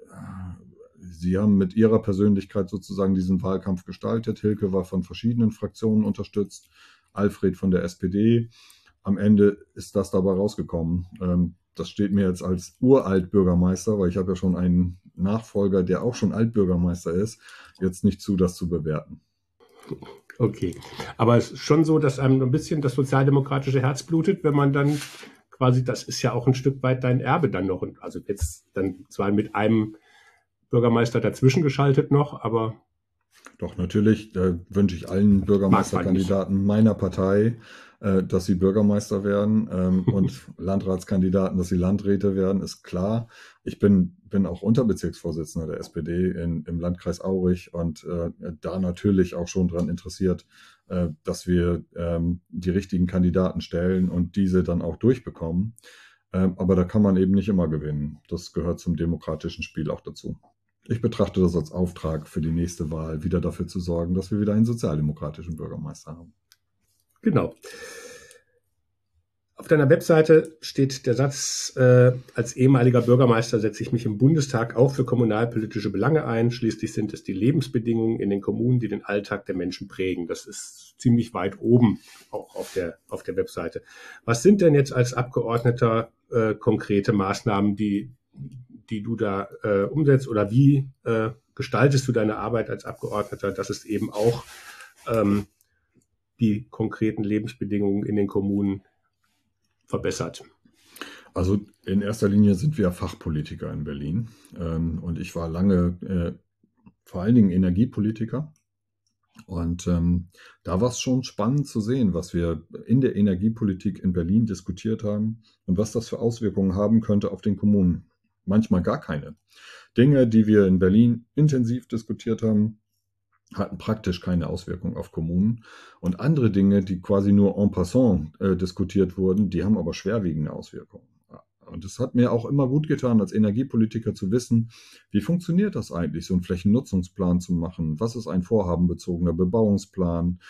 [SPEAKER 2] sie haben mit ihrer Persönlichkeit sozusagen diesen Wahlkampf gestaltet. Hilke war von verschiedenen Fraktionen unterstützt, Alfred von der SPD. Am Ende ist das dabei rausgekommen. Das steht mir jetzt als Uraltbürgermeister, weil ich habe ja schon einen Nachfolger, der auch schon Altbürgermeister ist, jetzt nicht zu, das zu bewerten.
[SPEAKER 1] Okay, aber es ist schon so, dass einem ein bisschen das sozialdemokratische Herz blutet, wenn man dann quasi, das ist ja auch ein Stück weit dein Erbe dann noch, also jetzt dann zwar mit einem Bürgermeister dazwischen geschaltet noch, aber...
[SPEAKER 2] Doch, natürlich wünsche ich allen Bürgermeisterkandidaten meiner Partei, dass sie Bürgermeister werden und Landratskandidaten, dass sie Landräte werden, ist klar. Ich bin auch Unterbezirksvorsitzender der SPD im Landkreis Aurich und da natürlich auch schon daran interessiert, dass wir die richtigen Kandidaten stellen und diese dann auch durchbekommen. Aber da kann man eben nicht immer gewinnen. Das gehört zum demokratischen Spiel auch dazu. Ich betrachte das als Auftrag für die nächste Wahl, wieder dafür zu sorgen, dass wir wieder einen sozialdemokratischen Bürgermeister haben.
[SPEAKER 1] Genau. Auf deiner Webseite steht der Satz, als ehemaliger Bürgermeister setze ich mich im Bundestag auch für kommunalpolitische Belange ein. Schließlich sind es die Lebensbedingungen in den Kommunen, die den Alltag der Menschen prägen. Das ist ziemlich weit oben auch auf der Webseite. Was sind denn jetzt als Abgeordneter konkrete Maßnahmen, die du da umsetzt oder wie gestaltest du deine Arbeit als Abgeordneter, dass es eben auch die konkreten Lebensbedingungen in den Kommunen verbessert?
[SPEAKER 2] Also in erster Linie sind wir Fachpolitiker in Berlin und ich war lange vor allen Dingen Energiepolitiker und da war es schon spannend zu sehen, was wir in der Energiepolitik in Berlin diskutiert haben und was das für Auswirkungen haben könnte auf den Kommunen. Manchmal gar keine. Dinge, die wir in Berlin intensiv diskutiert haben, hatten praktisch keine Auswirkung auf Kommunen. Und andere Dinge, die quasi nur en passant diskutiert wurden, die haben aber schwerwiegende Auswirkungen. Und es hat mir auch immer gut getan, als Energiepolitiker zu wissen, wie funktioniert das eigentlich, so einen Flächennutzungsplan zu machen? Was ist ein vorhabenbezogener Bebauungsplan?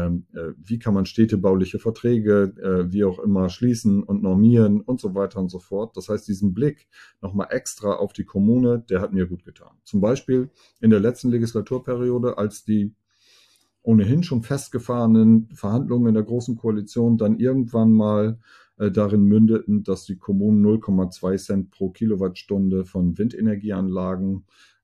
[SPEAKER 2] Wie kann man städtebauliche Verträge, wie auch immer, schließen und normieren und so weiter und so fort? Das heißt, diesen Blick nochmal extra auf die Kommune, der hat mir gut getan. Zum Beispiel in der letzten Legislaturperiode, als die ohnehin schon festgefahrenen Verhandlungen in der Großen Koalition dann irgendwann mal darin mündeten, dass die Kommunen 0,2 Cent pro Kilowattstunde von Windenergieanlagen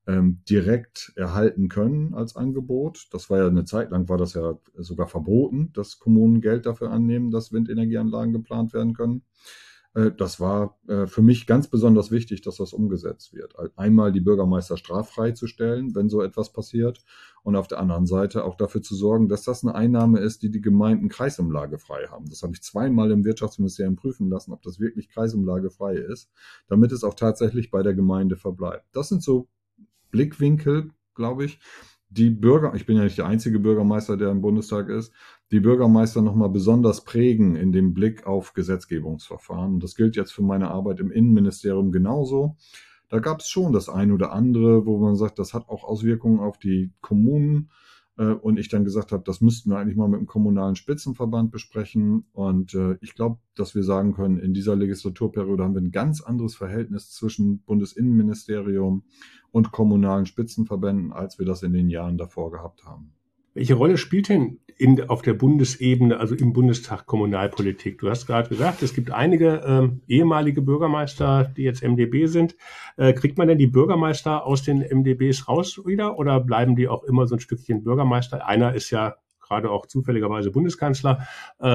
[SPEAKER 2] direkt erhalten können als Angebot. Das war ja eine Zeit lang, war das ja sogar verboten, dass Kommunen Geld dafür annehmen, dass Windenergieanlagen geplant werden können. Das war für mich ganz besonders wichtig, dass das umgesetzt wird. Einmal die Bürgermeister straffrei zu stellen, wenn so etwas passiert, und auf der anderen Seite auch dafür zu sorgen, dass das eine Einnahme ist, die die Gemeinden kreisumlagefrei haben. Das habe ich zweimal im Wirtschaftsministerium prüfen lassen, ob das wirklich kreisumlagefrei ist, damit es auch tatsächlich bei der Gemeinde verbleibt. Das sind so Blickwinkel, glaube ich, die Bürger, ich bin ja nicht der einzige Bürgermeister, der im Bundestag ist, die Bürgermeister nochmal besonders prägen in dem Blick auf Gesetzgebungsverfahren. Und das gilt jetzt für meine Arbeit im Innenministerium genauso. Da gab es schon das ein oder andere, wo man sagt, das hat auch Auswirkungen auf die Kommunen. Und ich dann gesagt habe, das müssten wir eigentlich mal mit dem kommunalen Spitzenverband besprechen. Und ich glaube, dass wir sagen können, in dieser Legislaturperiode haben wir ein ganz anderes Verhältnis zwischen Bundesinnenministerium und kommunalen Spitzenverbänden, als wir das in den Jahren davor gehabt haben.
[SPEAKER 1] Welche Rolle spielt denn auf der Bundesebene, also im Bundestag, Kommunalpolitik? Du hast gerade gesagt, es gibt einige ehemalige Bürgermeister, die jetzt MdB sind. Kriegt man denn die Bürgermeister aus den MdBs raus wieder oder bleiben die auch immer so ein Stückchen Bürgermeister? Einer ist ja gerade auch zufälligerweise Bundeskanzler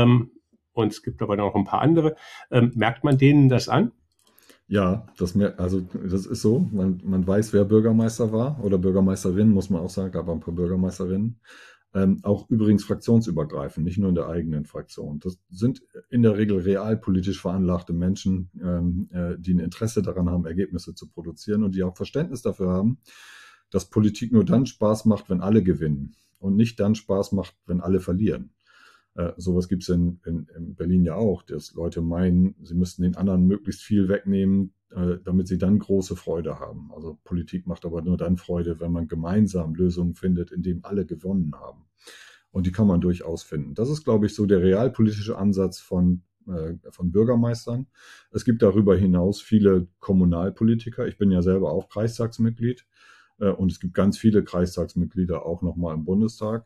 [SPEAKER 1] und es gibt aber noch ein paar andere. Merkt man denen das an?
[SPEAKER 2] Ja, also das ist so. Man weiß, wer Bürgermeister war oder Bürgermeisterin, muss man auch sagen, aber ein paar Bürgermeisterinnen. Auch übrigens fraktionsübergreifend, nicht nur in der eigenen Fraktion. Das sind in der Regel realpolitisch veranlagte Menschen, die ein Interesse daran haben, Ergebnisse zu produzieren und die auch Verständnis dafür haben, dass Politik nur dann Spaß macht, wenn alle gewinnen und nicht dann Spaß macht, wenn alle verlieren. Sowas gibt es in Berlin ja auch, dass Leute meinen, sie müssten den anderen möglichst viel wegnehmen, damit sie dann große Freude haben. Also Politik macht aber nur dann Freude, wenn man gemeinsam Lösungen findet, in denen alle gewonnen haben. Und die kann man durchaus finden. Das ist, glaube ich, so der realpolitische Ansatz von Bürgermeistern. Es gibt darüber hinaus viele Kommunalpolitiker. Ich bin ja selber auch Kreistagsmitglied und es gibt ganz viele Kreistagsmitglieder auch nochmal im Bundestag.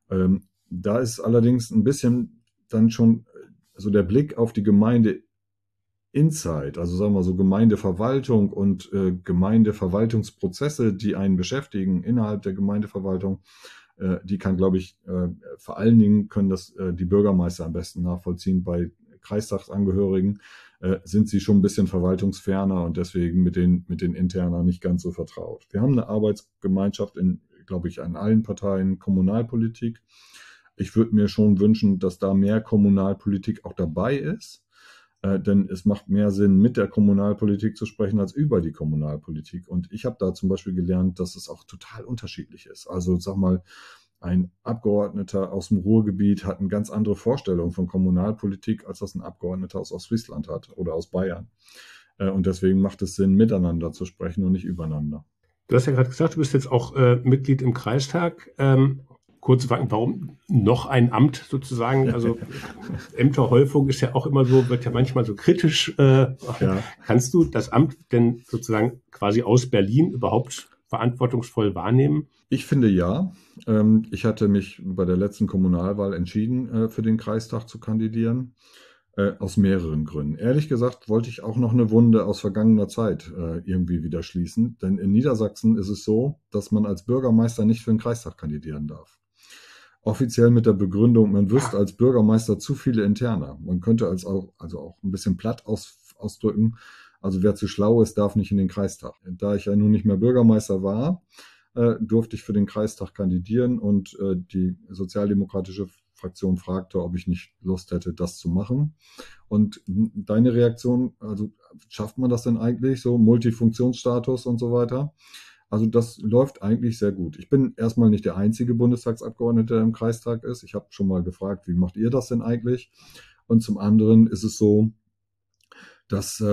[SPEAKER 2] Da ist allerdings ein bisschen dann schon so der Blick auf die Gemeinde Inside, also sagen wir so Gemeindeverwaltung und Gemeindeverwaltungsprozesse, die einen beschäftigen innerhalb der Gemeindeverwaltung, die kann, glaube ich, vor allen Dingen können das die Bürgermeister am besten nachvollziehen. Bei Kreistagsangehörigen sind sie schon ein bisschen verwaltungsferner und deswegen mit den Interna nicht ganz so vertraut. Wir haben eine Arbeitsgemeinschaft glaube ich, an allen Parteien Kommunalpolitik. Ich würde mir schon wünschen, dass da mehr Kommunalpolitik auch dabei ist, denn es macht mehr Sinn, mit der Kommunalpolitik zu sprechen, als über die Kommunalpolitik. Und ich habe da zum Beispiel gelernt, dass es auch total unterschiedlich ist. Also sag mal, ein Abgeordneter aus dem Ruhrgebiet hat eine ganz andere Vorstellung von Kommunalpolitik, als das ein Abgeordneter aus Ostfriesland hat oder aus Bayern. Und deswegen macht es Sinn, miteinander zu sprechen und nicht übereinander.
[SPEAKER 1] Du hast ja gerade gesagt, du bist jetzt auch Mitglied im Kreistag. Kurze Frage, warum noch ein Amt sozusagen? Also Ämterhäufung ist ja auch immer so, wird ja manchmal so kritisch. Ja. Kannst du das Amt denn sozusagen quasi aus Berlin überhaupt verantwortungsvoll wahrnehmen?
[SPEAKER 2] Ich finde ja. Ich hatte mich bei der letzten Kommunalwahl entschieden, für den Kreistag zu kandidieren. Aus mehreren Gründen. Ehrlich gesagt wollte ich auch noch eine Wunde aus vergangener Zeit irgendwie wieder schließen. Denn in Niedersachsen ist es so, dass man als Bürgermeister nicht für den Kreistag kandidieren darf. Offiziell mit der Begründung, man wüsste als Bürgermeister zu viele Interner. Man könnte also auch ein bisschen platt ausdrücken, also wer zu schlau ist, darf nicht in den Kreistag. Da ich ja nun nicht mehr Bürgermeister war, durfte ich für den Kreistag kandidieren und die sozialdemokratische Fraktion fragte, ob ich nicht Lust hätte, das zu machen. Und deine Reaktion, also schafft man das denn eigentlich, so Multifunktionsstatus und so weiter? Also das läuft eigentlich sehr gut. Ich bin erstmal nicht der einzige Bundestagsabgeordnete, der im Kreistag ist. Ich habe schon mal gefragt, wie macht ihr das denn eigentlich? Und zum anderen ist es so, dass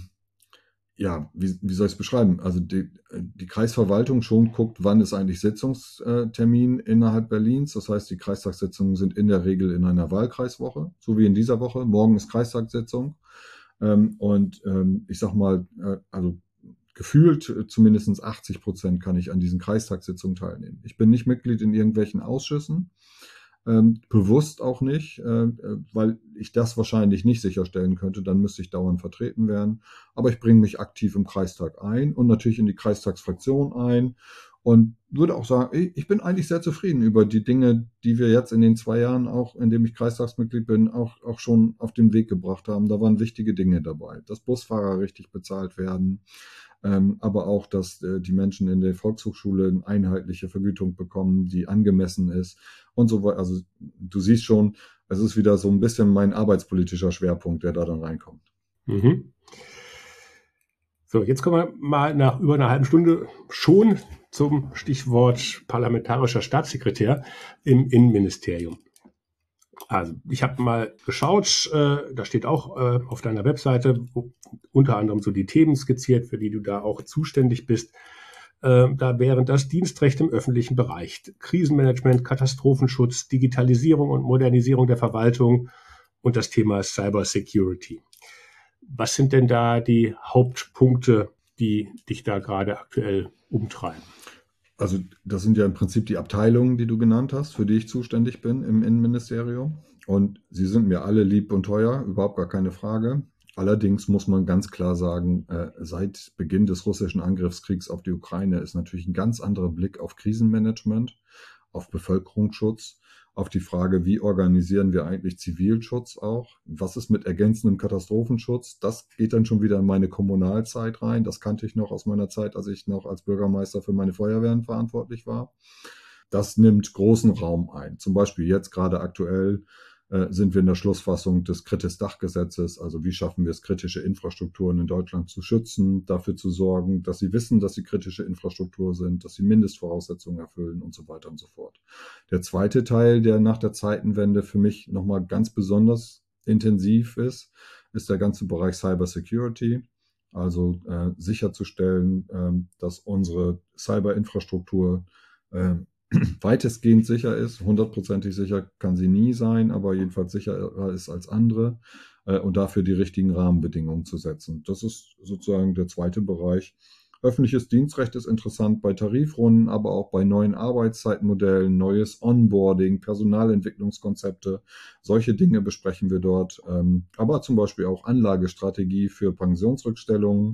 [SPEAKER 2] wie soll ich es beschreiben? Also die Kreisverwaltung schon guckt, wann ist eigentlich Sitzungstermin innerhalb Berlins. Das heißt, die Kreistagssitzungen sind in der Regel in einer Wahlkreiswoche, so wie in dieser Woche. Morgen ist Kreistagssitzung. Ich sag mal, also gefühlt zumindest 80% kann ich an diesen Kreistagssitzungen teilnehmen. Ich bin nicht Mitglied in irgendwelchen Ausschüssen. Bewusst auch nicht, weil ich das wahrscheinlich nicht sicherstellen könnte, dann müsste ich dauernd vertreten werden. Aber ich bringe mich aktiv im Kreistag ein und natürlich in die Kreistagsfraktion ein und würde auch sagen, ich bin eigentlich sehr zufrieden über die Dinge, die wir jetzt in den 2 Jahren, auch in dem ich Kreistagsmitglied bin, auch schon auf den Weg gebracht haben. Da waren wichtige Dinge dabei, dass Busfahrer richtig bezahlt werden, aber auch, dass die Menschen in der Volkshochschule eine einheitliche Vergütung bekommen, die angemessen ist und so weiter. Also du siehst schon, es ist wieder so ein bisschen mein arbeitspolitischer Schwerpunkt, der da dann reinkommt.
[SPEAKER 1] Mhm. So, jetzt kommen wir mal nach über einer halben Stunde schon zum Stichwort parlamentarischer Staatssekretär im Innenministerium. Also ich habe mal geschaut, da steht auch auf deiner Webseite unter anderem so die Themen skizziert, für die du da auch zuständig bist. Da wären das Dienstrecht im öffentlichen Bereich, Krisenmanagement, Katastrophenschutz, Digitalisierung und Modernisierung der Verwaltung und das Thema Cybersecurity. Was sind denn da die Hauptpunkte, die dich da gerade aktuell umtreiben?
[SPEAKER 2] Also das sind ja im Prinzip die Abteilungen, die du genannt hast, für die ich zuständig bin im Innenministerium. Und sie sind mir alle lieb und teuer, überhaupt gar keine Frage. Allerdings muss man ganz klar sagen, seit Beginn des russischen Angriffskriegs auf die Ukraine ist natürlich ein ganz anderer Blick auf Krisenmanagement, auf Bevölkerungsschutz, auf die Frage, wie organisieren wir eigentlich Zivilschutz auch? Was ist mit ergänzendem Katastrophenschutz? Das geht dann schon wieder in meine Kommunalzeit rein. Das kannte ich noch aus meiner Zeit, als ich noch als Bürgermeister für meine Feuerwehren verantwortlich war. Das nimmt großen Raum ein. Zum Beispiel jetzt gerade aktuell sind wir in der Schlussfassung des Kritis-Dach-Gesetzes. Also wie schaffen wir es, kritische Infrastrukturen in Deutschland zu schützen, dafür zu sorgen, dass sie wissen, dass sie kritische Infrastruktur sind, dass sie Mindestvoraussetzungen erfüllen und so weiter und so fort. Der zweite Teil, der nach der Zeitenwende für mich nochmal ganz besonders intensiv ist der ganze Bereich Cyber Security. Also sicherzustellen, dass unsere Cyberinfrastruktur weitestgehend sicher ist. 100%ig sicher kann sie nie sein, aber jedenfalls sicherer ist als andere und dafür die richtigen Rahmenbedingungen zu setzen. Das ist sozusagen der zweite Bereich. Öffentliches Dienstrecht ist interessant bei Tarifrunden, aber auch bei neuen Arbeitszeitmodellen, neues Onboarding, Personalentwicklungskonzepte. Solche Dinge besprechen wir dort. Aber zum Beispiel auch Anlagestrategie für Pensionsrückstellungen.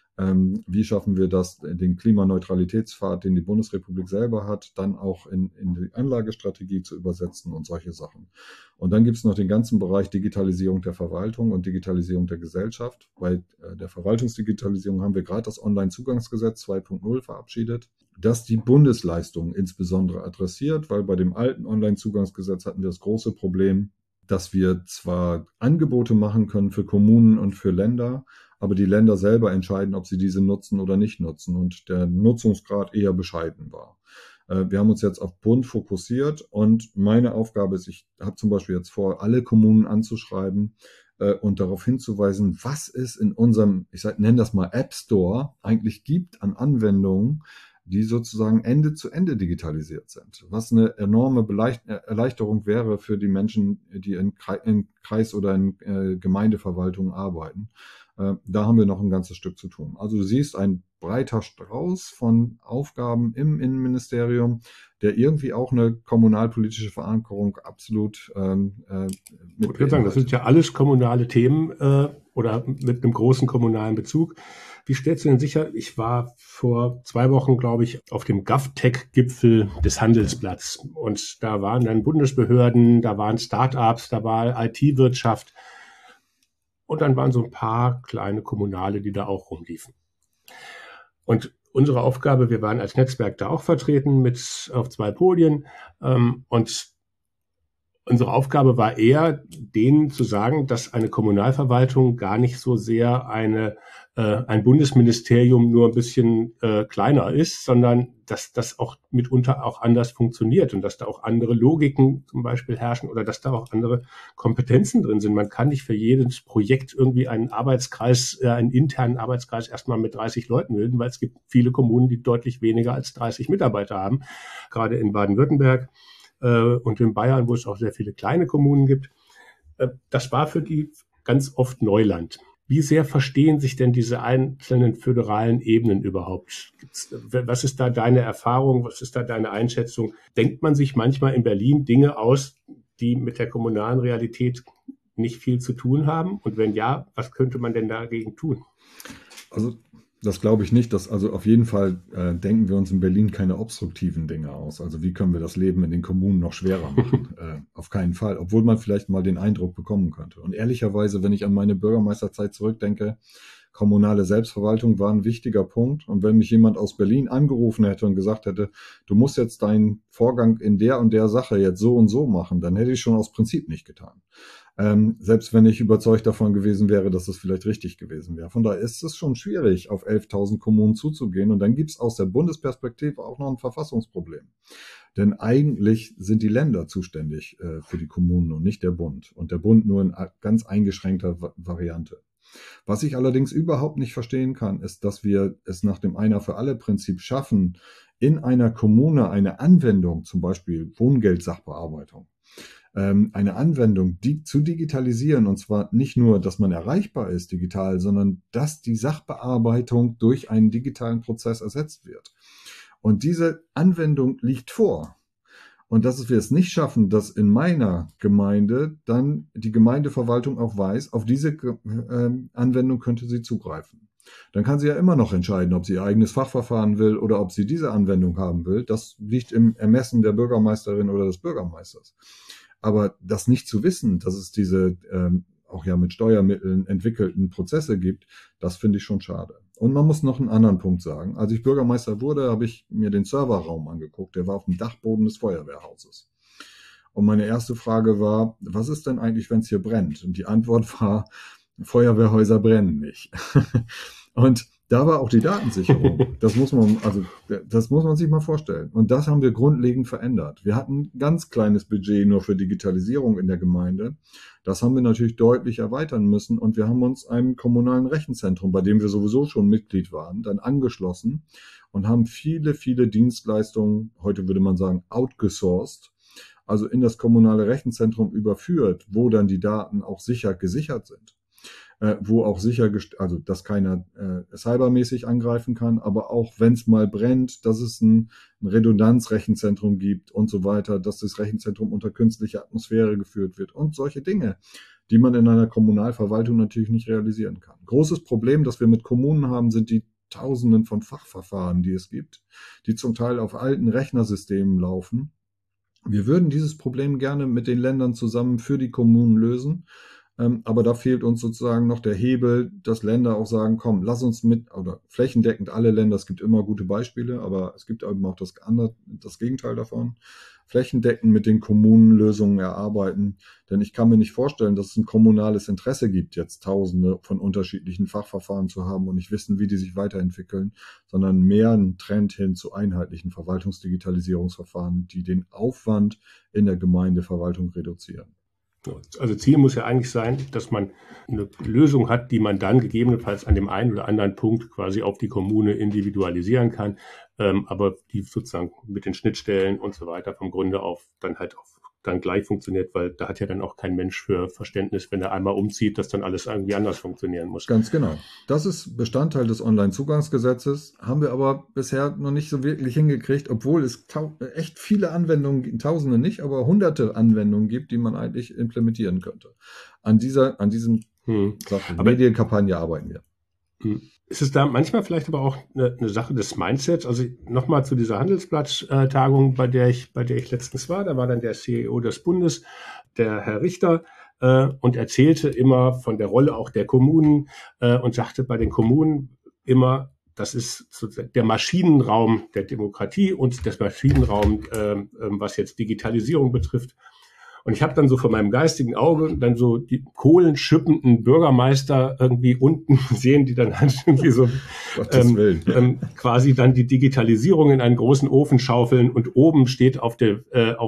[SPEAKER 2] Wie schaffen wir das, den Klimaneutralitätspfad, den die Bundesrepublik selber hat, dann auch in die Anlagestrategie zu übersetzen und solche Sachen. Und dann gibt es noch den ganzen Bereich Digitalisierung der Verwaltung und Digitalisierung der Gesellschaft. Bei der Verwaltungsdigitalisierung haben wir gerade das Onlinezugangsgesetz 2.0 verabschiedet, das die Bundesleistungen insbesondere adressiert, weil bei dem alten Onlinezugangsgesetz hatten wir das große Problem, dass wir zwar Angebote machen können für Kommunen und für Länder, aber die Länder selber entscheiden, ob sie diese nutzen oder nicht nutzen und der Nutzungsgrad eher bescheiden war. Wir haben uns jetzt auf Bund fokussiert und meine Aufgabe ist, ich habe zum Beispiel jetzt vor, alle Kommunen anzuschreiben und darauf hinzuweisen, was es in unserem, nenne das mal App Store, eigentlich gibt an Anwendungen, die sozusagen Ende zu Ende digitalisiert sind. Was eine enorme Erleichterung wäre für die Menschen, die in Kreis- oder in Gemeindeverwaltungen arbeiten. Da haben wir noch ein ganzes Stück zu tun. Also du siehst ein breiter Strauß von Aufgaben im Innenministerium, der irgendwie auch eine kommunalpolitische Verankerung absolut
[SPEAKER 1] mit ich würde sagen, das sind ja alles kommunale Themen oder mit einem großen kommunalen Bezug. Wie stellst du denn sicher, ich war vor 2 Wochen, glaube ich, auf dem GovTech-Gipfel des Handelsblatts und da waren dann Bundesbehörden, da waren Start-ups, da war IT-Wirtschaft und dann waren so ein paar kleine Kommunale, die da auch rumliefen. Und unsere Aufgabe, wir waren als Netzwerk da auch vertreten auf 2 Podien und unsere Aufgabe war eher, denen zu sagen, dass eine Kommunalverwaltung gar nicht so sehr ein Bundesministerium nur ein bisschen kleiner ist, sondern dass das auch mitunter auch anders funktioniert und dass da auch andere Logiken zum Beispiel herrschen oder dass da auch andere Kompetenzen drin sind. Man kann nicht für jedes Projekt irgendwie einen internen Arbeitskreis erstmal mit 30 Leuten bilden, weil es gibt viele Kommunen, die deutlich weniger als 30 Mitarbeiter haben, gerade in Baden-Württemberg und in Bayern, wo es auch sehr viele kleine Kommunen gibt. Das war für die ganz oft Neuland. Wie sehr verstehen sich denn diese einzelnen föderalen Ebenen überhaupt? Was ist da deine Erfahrung? Was ist da deine Einschätzung? Denkt man sich manchmal in Berlin Dinge aus, die mit der kommunalen Realität nicht viel zu tun haben? Und wenn ja, was könnte man denn dagegen tun?
[SPEAKER 2] Also das glaube ich nicht. Also auf jeden Fall denken wir uns in Berlin keine obstruktiven Dinge aus. Also wie können wir das Leben in den Kommunen noch schwerer machen? Auf keinen Fall, obwohl man vielleicht mal den Eindruck bekommen könnte. Und ehrlicherweise, wenn ich an meine Bürgermeisterzeit zurückdenke, kommunale Selbstverwaltung war ein wichtiger Punkt. Und wenn mich jemand aus Berlin angerufen hätte und gesagt hätte, du musst jetzt deinen Vorgang in der und der Sache jetzt so und so machen, dann hätte ich schon aus Prinzip nicht getan. Selbst wenn ich überzeugt davon gewesen wäre, dass es vielleicht richtig gewesen wäre. Von daher ist es schon schwierig, auf 11.000 Kommunen zuzugehen. Und dann gibt es aus der Bundesperspektive auch noch ein Verfassungsproblem. Denn eigentlich sind die Länder zuständig für die Kommunen und nicht der Bund. Und der Bund nur in ganz eingeschränkter Variante. Was ich allerdings überhaupt nicht verstehen kann, ist, dass wir es nach dem Einer-für-alle-Prinzip schaffen, in einer Kommune eine Anwendung, zum Beispiel Wohngeldsachbearbeitung, eine Anwendung zu digitalisieren, und zwar nicht nur, dass man erreichbar ist digital, sondern dass die Sachbearbeitung durch einen digitalen Prozess ersetzt wird. Und diese Anwendung liegt vor. Und dass wir es nicht schaffen, dass in meiner Gemeinde dann die Gemeindeverwaltung auch weiß, auf diese Anwendung könnte sie zugreifen. Dann kann sie ja immer noch entscheiden, ob sie ihr eigenes Fachverfahren will oder ob sie diese Anwendung haben will. Das liegt im Ermessen der Bürgermeisterin oder des Bürgermeisters. Aber das nicht zu wissen, dass es diese auch ja mit Steuermitteln entwickelten Prozesse gibt, das finde ich schon schade. Und man muss noch einen anderen Punkt sagen. Als ich Bürgermeister wurde, habe ich mir den Serverraum angeguckt. Der war auf dem Dachboden des Feuerwehrhauses. Und meine erste Frage war, was ist denn eigentlich, wenn es hier brennt? Und die Antwort war, Feuerwehrhäuser brennen nicht. Und da war auch die Datensicherung. Das muss man sich mal vorstellen. Und das haben wir grundlegend verändert. Wir hatten ein ganz kleines Budget nur für Digitalisierung in der Gemeinde. Das haben wir natürlich deutlich erweitern müssen. Und wir haben uns einem kommunalen Rechenzentrum, bei dem wir sowieso schon Mitglied waren, dann angeschlossen und haben viele, viele Dienstleistungen, heute würde man sagen, outgesourced, also in das kommunale Rechenzentrum überführt, wo dann die Daten auch sicher gesichert sind. Wo auch also dass keiner cybermäßig angreifen kann, aber auch wenn es mal brennt, dass es ein Redundanzrechenzentrum gibt und so weiter, dass das Rechenzentrum unter künstlicher Atmosphäre geführt wird und solche Dinge, die man in einer Kommunalverwaltung natürlich nicht realisieren kann. Großes Problem, das wir mit Kommunen haben, sind die Tausenden von Fachverfahren, die es gibt, die zum Teil auf alten Rechnersystemen laufen. Wir würden dieses Problem gerne mit den Ländern zusammen für die Kommunen lösen. Aber da fehlt uns sozusagen noch der Hebel, dass Länder auch sagen, komm, lass uns oder flächendeckend alle Länder, es gibt immer gute Beispiele, aber es gibt eben auch das Gegenteil davon, flächendeckend mit den Kommunen Lösungen erarbeiten. Denn ich kann mir nicht vorstellen, dass es ein kommunales Interesse gibt, jetzt Tausende von unterschiedlichen Fachverfahren zu haben und nicht wissen, wie die sich weiterentwickeln, sondern mehr ein Trend hin zu einheitlichen Verwaltungsdigitalisierungsverfahren, die den Aufwand in der Gemeindeverwaltung reduzieren.
[SPEAKER 1] Also Ziel muss ja eigentlich sein, dass man eine Lösung hat, die man dann gegebenenfalls an dem einen oder anderen Punkt quasi auf die Kommune individualisieren kann, aber die sozusagen mit den Schnittstellen und so weiter vom Grunde auf dann gleich funktioniert, weil da hat ja dann auch kein Mensch für Verständnis, wenn er einmal umzieht, dass dann alles irgendwie anders funktionieren muss.
[SPEAKER 2] Ganz genau. Das ist Bestandteil des Onlinezugangsgesetzes, haben wir aber bisher noch nicht so wirklich hingekriegt, obwohl es echt viele Anwendungen, Tausende nicht, aber Hunderte Anwendungen gibt, die man eigentlich implementieren könnte. An diesen Medienkampagne arbeiten wir.
[SPEAKER 1] Ist es da manchmal vielleicht aber auch eine Sache des Mindsets? Also nochmal zu dieser Handelsblatt-Tagung, bei der ich letztens war. Da war dann der CEO des Bundes, der Herr Richter, und erzählte immer von der Rolle auch der Kommunen und sagte bei den Kommunen immer, das ist der Maschinenraum der Demokratie und das Maschinenraum, was jetzt Digitalisierung betrifft. Und ich habe dann so vor meinem geistigen Auge dann so die kohlenschippenden Bürgermeister irgendwie unten sehen, die dann halt irgendwie so quasi dann die Digitalisierung in einen großen Ofen schaufeln und oben steht auf der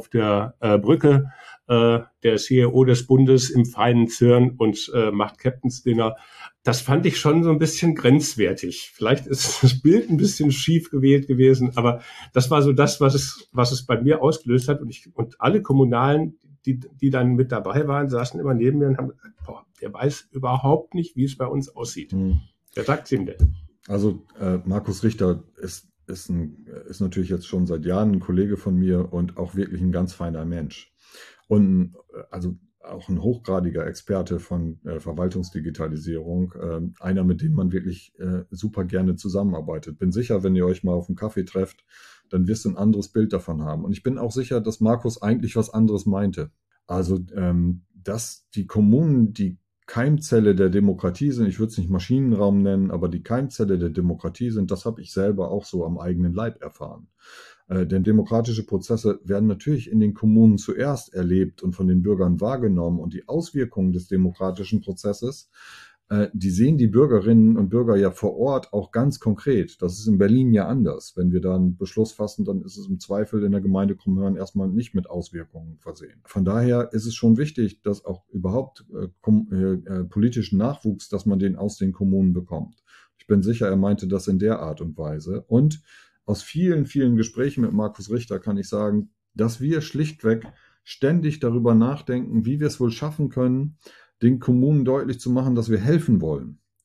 [SPEAKER 1] Brücke der CEO des Bundes im feinen Zwirn und macht Captain's Dinner. Das fand ich schon so ein bisschen grenzwertig. Vielleicht ist das Bild ein bisschen schief gewählt gewesen, aber das war so das, was es bei mir ausgelöst hat. Und alle Kommunalen, die dann mit dabei waren, saßen immer neben mir und haben gesagt, boah, der weiß überhaupt nicht, wie es bei uns aussieht. Wer sagt es ihm denn?
[SPEAKER 2] Also Markus Richter ist natürlich jetzt schon seit Jahren ein Kollege von mir und auch wirklich ein ganz feiner Mensch. Und also auch ein hochgradiger Experte von Verwaltungsdigitalisierung, einer, mit dem man wirklich super gerne zusammenarbeitet. Bin sicher, wenn ihr euch mal auf einen Kaffee trefft, dann wirst du ein anderes Bild davon haben. Und ich bin auch sicher, dass Markus eigentlich was anderes meinte. Also, dass die Kommunen die Keimzelle der Demokratie sind, ich würde es nicht Maschinenraum nennen, aber die Keimzelle der Demokratie sind, das habe ich selber auch so am eigenen Leib erfahren. Denn demokratische Prozesse werden natürlich in den Kommunen zuerst erlebt und von den Bürgern wahrgenommen. Und die Auswirkungen des demokratischen Prozesses, die sehen die Bürgerinnen und Bürger ja vor Ort auch ganz konkret. Das ist in Berlin ja anders. Wenn wir da einen Beschluss fassen, dann ist es im Zweifel in der Gemeinde Krummhörn erstmal nicht mit Auswirkungen versehen. Von daher ist es schon wichtig, dass auch überhaupt politischen Nachwuchs, dass man den aus den Kommunen bekommt. Ich bin sicher, er meinte das in der Art und Weise. Und aus vielen, vielen Gesprächen mit Markus Richter kann ich sagen, dass wir schlichtweg ständig darüber nachdenken, wie wir es wohl schaffen können, den Kommunen deutlich zu machen, dass wir helfen wollen.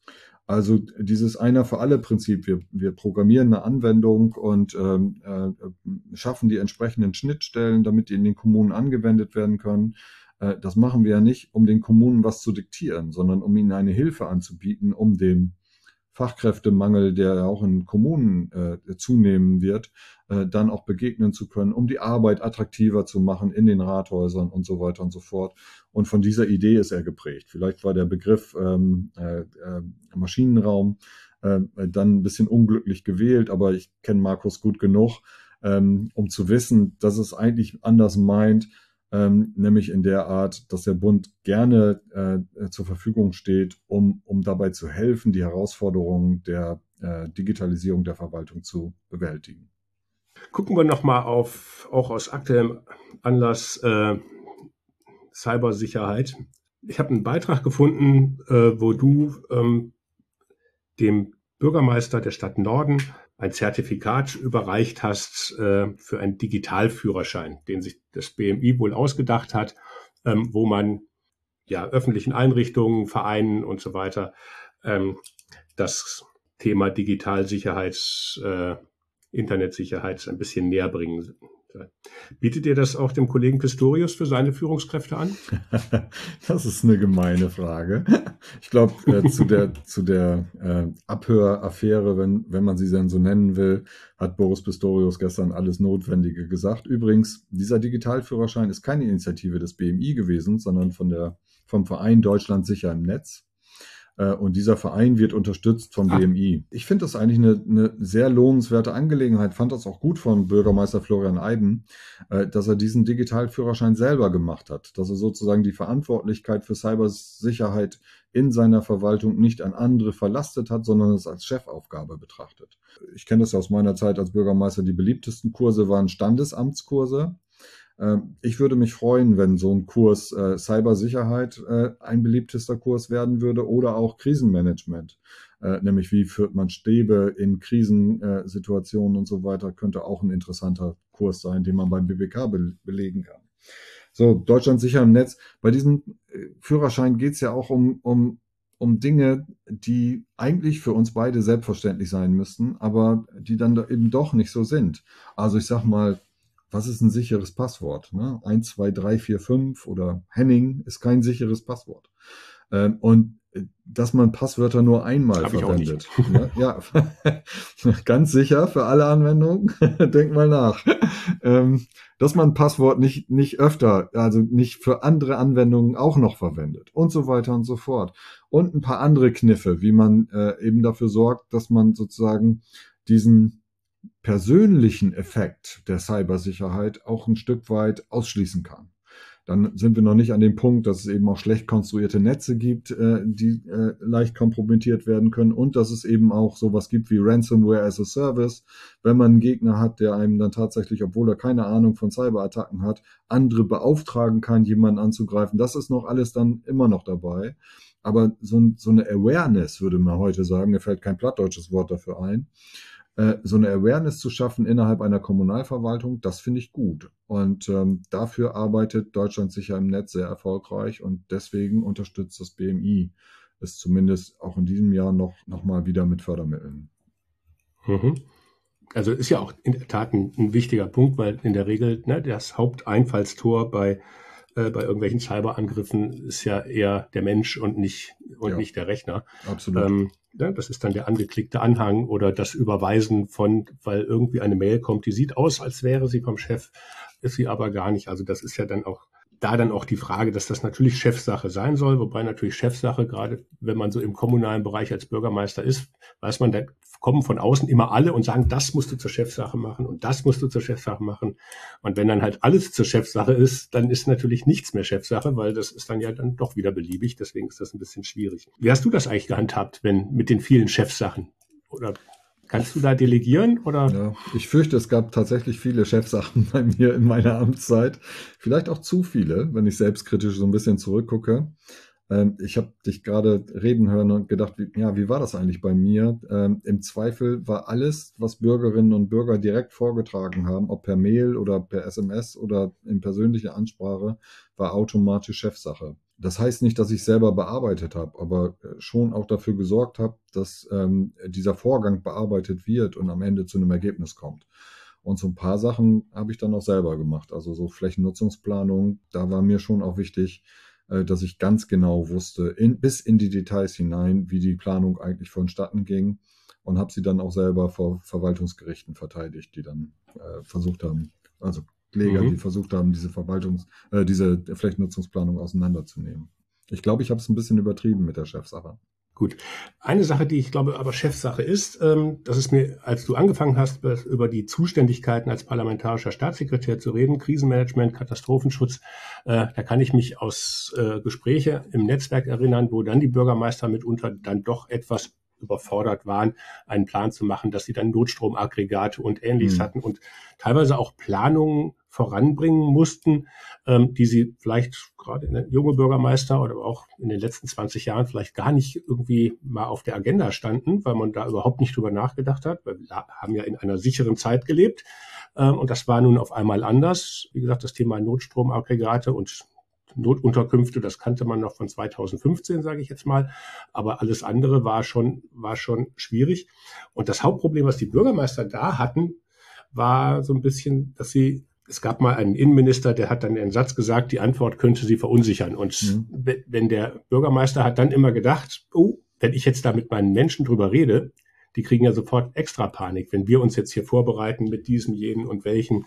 [SPEAKER 2] Also dieses Einer-für-alle-Prinzip, wir programmieren eine Anwendung und schaffen die entsprechenden Schnittstellen, damit die in den Kommunen angewendet werden können. Das machen wir ja nicht, um den Kommunen was zu diktieren, sondern um ihnen eine Hilfe anzubieten, um den Fachkräftemangel, der ja auch in Kommunen zunehmen wird, dann auch begegnen zu können, um die Arbeit attraktiver zu machen in den Rathäusern und so weiter und so fort. Und von dieser Idee ist er geprägt. Vielleicht war der Begriff Maschinenraum dann ein bisschen unglücklich gewählt, aber ich kenne Markus gut genug, um zu wissen, dass es eigentlich anders meint, nämlich in der Art, dass der Bund gerne zur Verfügung steht, um dabei zu helfen, die Herausforderungen der Digitalisierung der Verwaltung zu bewältigen.
[SPEAKER 1] Gucken wir nochmal auf, auch aus aktuellem Anlass, Cybersicherheit. Ich habe einen Beitrag gefunden, wo du dem Bürgermeister der Stadt Norden ein Zertifikat überreicht hast für einen Digitalführerschein, den sich das BMI wohl ausgedacht hat, wo man ja öffentlichen Einrichtungen, Vereinen und so weiter das Thema Digitalsicherheit, Internetsicherheit ein bisschen näher bringen. Bietet ihr das auch dem Kollegen Pistorius für seine Führungskräfte an?
[SPEAKER 2] Das ist eine gemeine Frage. Ich glaube, zu der Abhöraffäre, wenn man sie dann so nennen will, hat Boris Pistorius gestern alles Notwendige gesagt. Übrigens, dieser Digitalführerschein ist keine Initiative des BMI gewesen, sondern vom Verein Deutschland sicher im Netz. Und dieser Verein wird unterstützt vom BMI. Ich finde das eigentlich eine sehr lohnenswerte Angelegenheit, fand das auch gut von Bürgermeister Florian Eiben, dass er diesen Digitalführerschein selber gemacht hat, dass er sozusagen die Verantwortlichkeit für Cybersicherheit in seiner Verwaltung nicht an andere verlastet hat, sondern es als Chefaufgabe betrachtet. Ich kenne das ja aus meiner Zeit als Bürgermeister, die beliebtesten Kurse waren Standesamtskurse. Ich würde mich freuen, wenn so ein Kurs Cybersicherheit ein beliebtester Kurs werden würde oder auch Krisenmanagement. Nämlich wie führt man Stäbe in Krisensituationen und so weiter, könnte auch ein interessanter Kurs sein, den man beim BBK belegen kann. So, Deutschland sicher im Netz. Bei diesem Führerschein geht es ja auch um Dinge, die eigentlich für uns beide selbstverständlich sein müssten, aber die dann eben doch nicht so sind. Also ich sag mal, was ist ein sicheres Passwort? Ne? 1, 2, 3, 4, 5 oder Henning ist kein sicheres Passwort. Und dass man Passwörter nur einmal verwendet. Ne? Ja, ganz sicher für alle Anwendungen. Denk mal nach. Dass man Passwort nicht öfter, also nicht für andere Anwendungen auch noch verwendet und so weiter und so fort. Und ein paar andere Kniffe, wie man eben dafür sorgt, dass man sozusagen diesen persönlichen Effekt der Cybersicherheit auch ein Stück weit ausschließen kann. Dann sind wir noch nicht an dem Punkt, dass es eben auch schlecht konstruierte Netze gibt, die leicht kompromittiert werden können und dass es eben auch sowas gibt wie Ransomware as a Service, wenn man einen Gegner hat, der einem dann tatsächlich, obwohl er keine Ahnung von Cyberattacken hat, andere beauftragen kann, jemanden anzugreifen. Das ist noch alles dann immer noch dabei. Aber so eine Awareness, würde man heute sagen, mir fällt kein plattdeutsches Wort dafür ein, so eine Awareness zu schaffen innerhalb einer Kommunalverwaltung, das finde ich gut. Und dafür arbeitet Deutschland sicher im Netz sehr erfolgreich und deswegen unterstützt das BMI es zumindest auch in diesem Jahr noch mal wieder mit Fördermitteln.
[SPEAKER 1] Mhm. Also ist ja auch in der Tat ein wichtiger Punkt, weil in der Regel das Haupteinfallstor bei irgendwelchen Cyberangriffen ist ja eher der Mensch und nicht der Rechner.
[SPEAKER 2] Absolut.
[SPEAKER 1] Das ist dann der angeklickte Anhang oder das Überweisen weil irgendwie eine Mail kommt, die sieht aus, als wäre sie vom Chef, ist sie aber gar nicht. Also das ist ja dann auch die Frage, dass das natürlich Chefsache sein soll, wobei natürlich Chefsache, gerade wenn man so im kommunalen Bereich als Bürgermeister ist, weiß man, da kommen von außen immer alle und sagen, das musst du zur Chefsache machen und das musst du zur Chefsache machen. Und wenn dann halt alles zur Chefsache ist, dann ist natürlich nichts mehr Chefsache, weil das ist dann ja dann doch wieder beliebig. Deswegen ist das ein bisschen schwierig. Wie hast du das eigentlich gehandhabt, mit den vielen Chefsachen? Oder kannst du da delegieren? Oder?
[SPEAKER 2] Ja, ich fürchte, es gab tatsächlich viele Chefsachen bei mir in meiner Amtszeit. Vielleicht auch zu viele, wenn ich selbstkritisch so ein bisschen zurückgucke. Ich habe dich gerade reden hören und gedacht, wie war das eigentlich bei mir? Im Zweifel war alles, was Bürgerinnen und Bürger direkt vorgetragen haben, ob per Mail oder per SMS oder in persönlicher Ansprache, war automatisch Chefsache. Das heißt nicht, dass ich selber bearbeitet habe, aber schon auch dafür gesorgt habe, dass dieser Vorgang bearbeitet wird und am Ende zu einem Ergebnis kommt. Und so ein paar Sachen habe ich dann auch selber gemacht. Also so Flächennutzungsplanung, da war mir schon auch wichtig, dass ich ganz genau wusste, bis in die Details hinein, wie die Planung eigentlich vonstatten ging und habe sie dann auch selber vor Verwaltungsgerichten verteidigt, die dann versucht haben, also Kläger, die versucht haben, diese Flächennutzungsplanung auseinanderzunehmen. Ich glaube, ich habe es ein bisschen übertrieben mit der Chefsache.
[SPEAKER 1] Gut. Eine Sache, die ich glaube aber Chefsache ist, das ist mir, als du angefangen hast, über die Zuständigkeiten als parlamentarischer Staatssekretär zu reden, Krisenmanagement, Katastrophenschutz, da kann ich mich aus Gespräche im Netzwerk erinnern, wo dann die Bürgermeister mitunter dann doch etwas überfordert waren, einen Plan zu machen, dass sie dann Notstromaggregate und Ähnliches hatten und teilweise auch Planungen voranbringen mussten, die sie vielleicht gerade junge Bürgermeister oder auch in den letzten 20 Jahren vielleicht gar nicht irgendwie mal auf der Agenda standen, weil man da überhaupt nicht drüber nachgedacht hat, weil wir haben ja in einer sicheren Zeit gelebt. Und das war nun auf einmal anders. Wie gesagt, das Thema Notstromaggregate und Notunterkünfte, das kannte man noch von 2015, sage ich jetzt mal. Aber alles andere war schon schwierig. Und das Hauptproblem, was die Bürgermeister da hatten, war so ein bisschen, es gab mal einen Innenminister, der hat dann einen Satz gesagt, die Antwort könnte sie verunsichern. Und wenn der Bürgermeister hat dann immer gedacht, oh, wenn ich jetzt da mit meinen Menschen drüber rede, die kriegen ja sofort extra Panik, wenn wir uns jetzt hier vorbereiten mit diesen, jenen und welchen.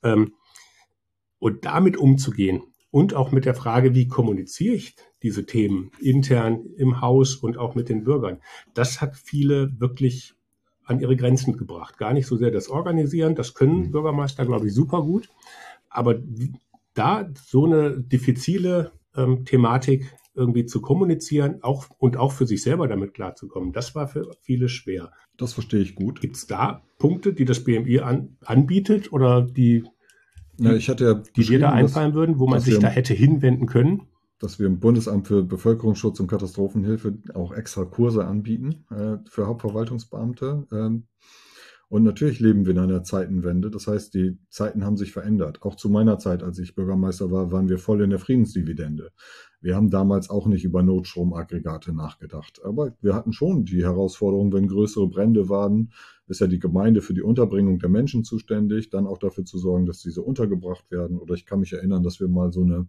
[SPEAKER 1] Und damit umzugehen und auch mit der Frage, wie kommuniziere ich diese Themen intern im Haus und auch mit den Bürgern, das hat viele wirklich an ihre Grenzen gebracht. Gar nicht so sehr das Organisieren, das können Bürgermeister, glaube ich, super gut. Aber da so eine diffizile Thematik irgendwie zu kommunizieren und auch für sich selber damit klarzukommen, das war für viele schwer.
[SPEAKER 2] Das verstehe ich gut.
[SPEAKER 1] Gibt es da Punkte, die das BMI anbietet oder die dir da einfallen würden, wo man sich da hätte hinwenden können?
[SPEAKER 2] Dass wir im Bundesamt für Bevölkerungsschutz und Katastrophenhilfe auch extra Kurse anbieten für Hauptverwaltungsbeamte. Und natürlich leben wir in einer Zeitenwende. Das heißt, die Zeiten haben sich verändert. Auch zu meiner Zeit, als ich Bürgermeister war, waren wir voll in der Friedensdividende. Wir haben damals auch nicht über Notstromaggregate nachgedacht. Aber wir hatten schon die Herausforderung, wenn größere Brände waren, ist ja die Gemeinde für die Unterbringung der Menschen zuständig, dann auch dafür zu sorgen, dass diese untergebracht werden. Oder ich kann mich erinnern, dass wir mal so eine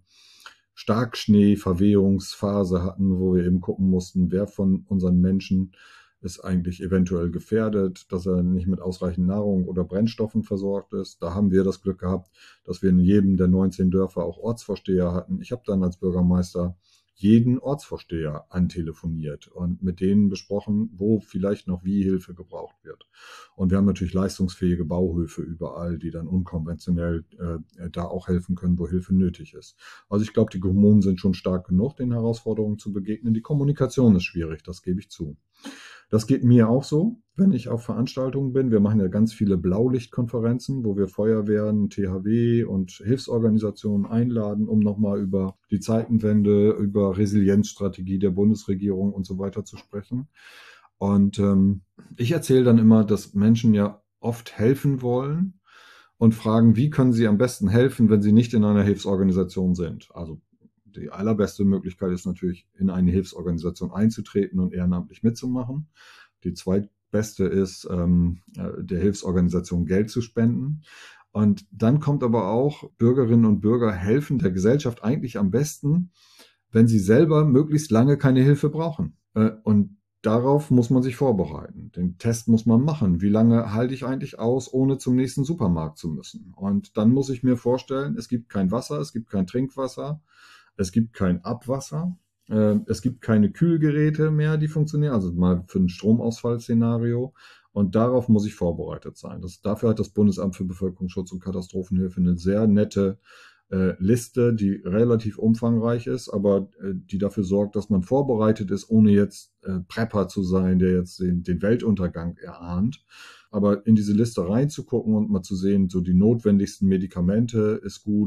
[SPEAKER 2] Starkschnee-Verwehungsphase hatten, wo wir eben gucken mussten, wer von unseren Menschen ist eigentlich eventuell gefährdet, dass er nicht mit ausreichend Nahrung oder Brennstoffen versorgt ist. Da haben wir das Glück gehabt, dass wir in jedem der 19 Dörfer auch Ortsvorsteher hatten. Ich habe dann als Bürgermeister jeden Ortsvorsteher antelefoniert und mit denen besprochen, wo vielleicht noch wie Hilfe gebraucht wird. Und wir haben natürlich leistungsfähige Bauhöfe überall, die dann unkonventionell da auch helfen können, wo Hilfe nötig ist. Also ich glaube, die Kommunen sind schon stark genug, den Herausforderungen zu begegnen. Die Kommunikation ist schwierig, das gebe ich zu. Das geht mir auch so, wenn ich auf Veranstaltungen bin. Wir machen ja ganz viele Blaulichtkonferenzen, wo wir Feuerwehren, THW und Hilfsorganisationen einladen, um nochmal über die Zeitenwende, über Resilienzstrategie der Bundesregierung und so weiter zu sprechen. Und ich erzähle dann immer, dass Menschen ja oft helfen wollen und fragen, wie können sie am besten helfen, wenn sie nicht in einer Hilfsorganisation sind. Also die allerbeste Möglichkeit ist natürlich, in eine Hilfsorganisation einzutreten und ehrenamtlich mitzumachen. Die zweitbeste ist, der Hilfsorganisation Geld zu spenden. Und dann kommt aber auch, Bürgerinnen und Bürger helfen der Gesellschaft eigentlich am besten, wenn sie selber möglichst lange keine Hilfe brauchen. Und darauf muss man sich vorbereiten. Den Test muss man machen. Wie lange halte ich eigentlich aus, ohne zum nächsten Supermarkt zu müssen? Und dann muss ich mir vorstellen, es gibt kein Wasser, es gibt kein Trinkwasser, es gibt kein Abwasser, es gibt keine Kühlgeräte mehr, die funktionieren, also mal für ein Stromausfallszenario. Und darauf muss ich vorbereitet sein. Dafür hat das Bundesamt für Bevölkerungsschutz und Katastrophenhilfe eine sehr nette Liste, die relativ umfangreich ist, aber die dafür sorgt, dass man vorbereitet ist, ohne jetzt Prepper zu sein, der jetzt den Weltuntergang erahnt. Aber in diese Liste reinzugucken und mal zu sehen, so die notwendigsten Medikamente ist gut.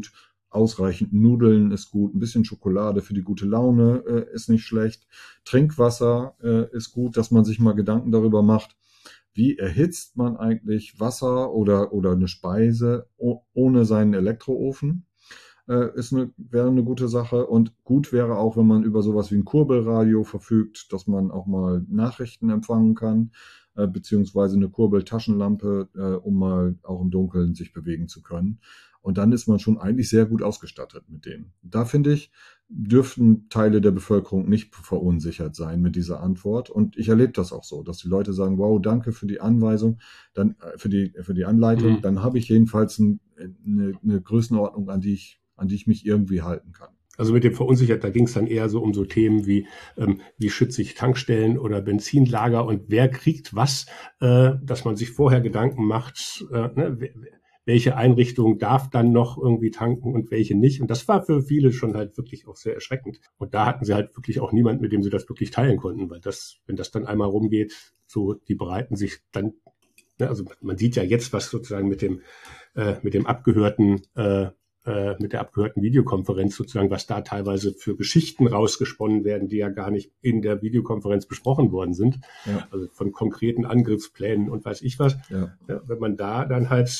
[SPEAKER 2] ausreichend Nudeln ist gut, ein bisschen Schokolade für die gute Laune ist nicht schlecht. Trinkwasser ist gut, dass man sich mal Gedanken darüber macht, wie erhitzt man eigentlich Wasser oder eine Speise ohne seinen Elektroofen. Wäre eine gute Sache. Und gut wäre auch, wenn man über sowas wie ein Kurbelradio verfügt, dass man auch mal Nachrichten empfangen kann, beziehungsweise eine Kurbeltaschenlampe, um mal auch im Dunkeln sich bewegen zu können. Und dann ist man schon eigentlich sehr gut ausgestattet mit dem. Da finde ich, dürften Teile der Bevölkerung nicht verunsichert sein mit dieser Antwort. Und ich erlebe das auch so, dass die Leute sagen, wow, danke für die Anweisung, dann für die Anleitung, dann habe ich jedenfalls eine Größenordnung, an die ich mich irgendwie halten kann.
[SPEAKER 1] Also mit dem Verunsichert, da ging es dann eher so um so Themen wie schütze ich Tankstellen oder Benzinlager und wer kriegt was, dass man sich vorher Gedanken macht, welche Einrichtung darf dann noch irgendwie tanken und welche nicht. Und das war für viele schon halt wirklich auch sehr erschreckend. Und da hatten sie halt wirklich auch niemanden, mit dem sie das wirklich teilen konnten, weil wenn das dann einmal rumgeht, so die bereiten sich dann, also man sieht ja jetzt, was sozusagen mit dem abgehörten mit der abgehörten Videokonferenz sozusagen, was da teilweise für Geschichten rausgesponnen werden, die ja gar nicht in der Videokonferenz besprochen worden sind. Ja. Also von konkreten Angriffsplänen und weiß ich was. Ja. Ja, wenn man da dann halt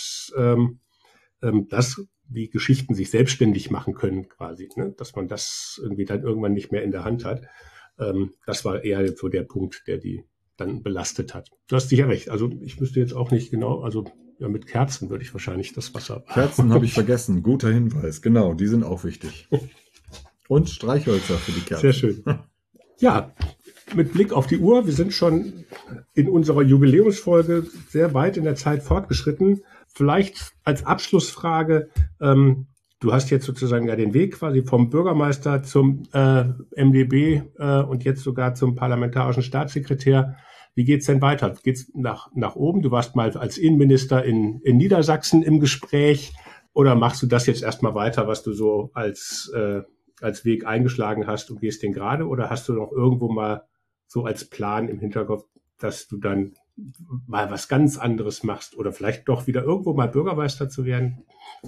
[SPEAKER 1] die Geschichten sich selbstständig machen können quasi, ne? Dass man das irgendwie dann irgendwann nicht mehr in der Hand hat. Das war eher so der Punkt, der die dann belastet hat. Du hast sicher recht. Also ich wüsste jetzt auch nicht genau, also ja, mit Kerzen würde ich wahrscheinlich das Wasser.
[SPEAKER 2] Kerzen habe ich vergessen. Guter Hinweis. Genau, die sind auch wichtig. Und Streichhölzer für die Kerzen.
[SPEAKER 1] Sehr schön. Ja, mit Blick auf die Uhr, wir sind schon in unserer Jubiläumsfolge sehr weit in der Zeit fortgeschritten. Vielleicht als Abschlussfrage, du hast jetzt sozusagen ja den Weg quasi vom Bürgermeister zum MdB und jetzt sogar zum parlamentarischen Staatssekretär. Wie geht's denn weiter? Geht's nach oben? Du warst mal als Innenminister in Niedersachsen im Gespräch oder machst du das jetzt erstmal weiter, was du so als Weg eingeschlagen hast und gehst den gerade? Oder hast du noch irgendwo mal so als Plan im Hinterkopf, dass du dann mal was ganz anderes machst oder vielleicht doch wieder irgendwo mal Bürgermeister zu werden?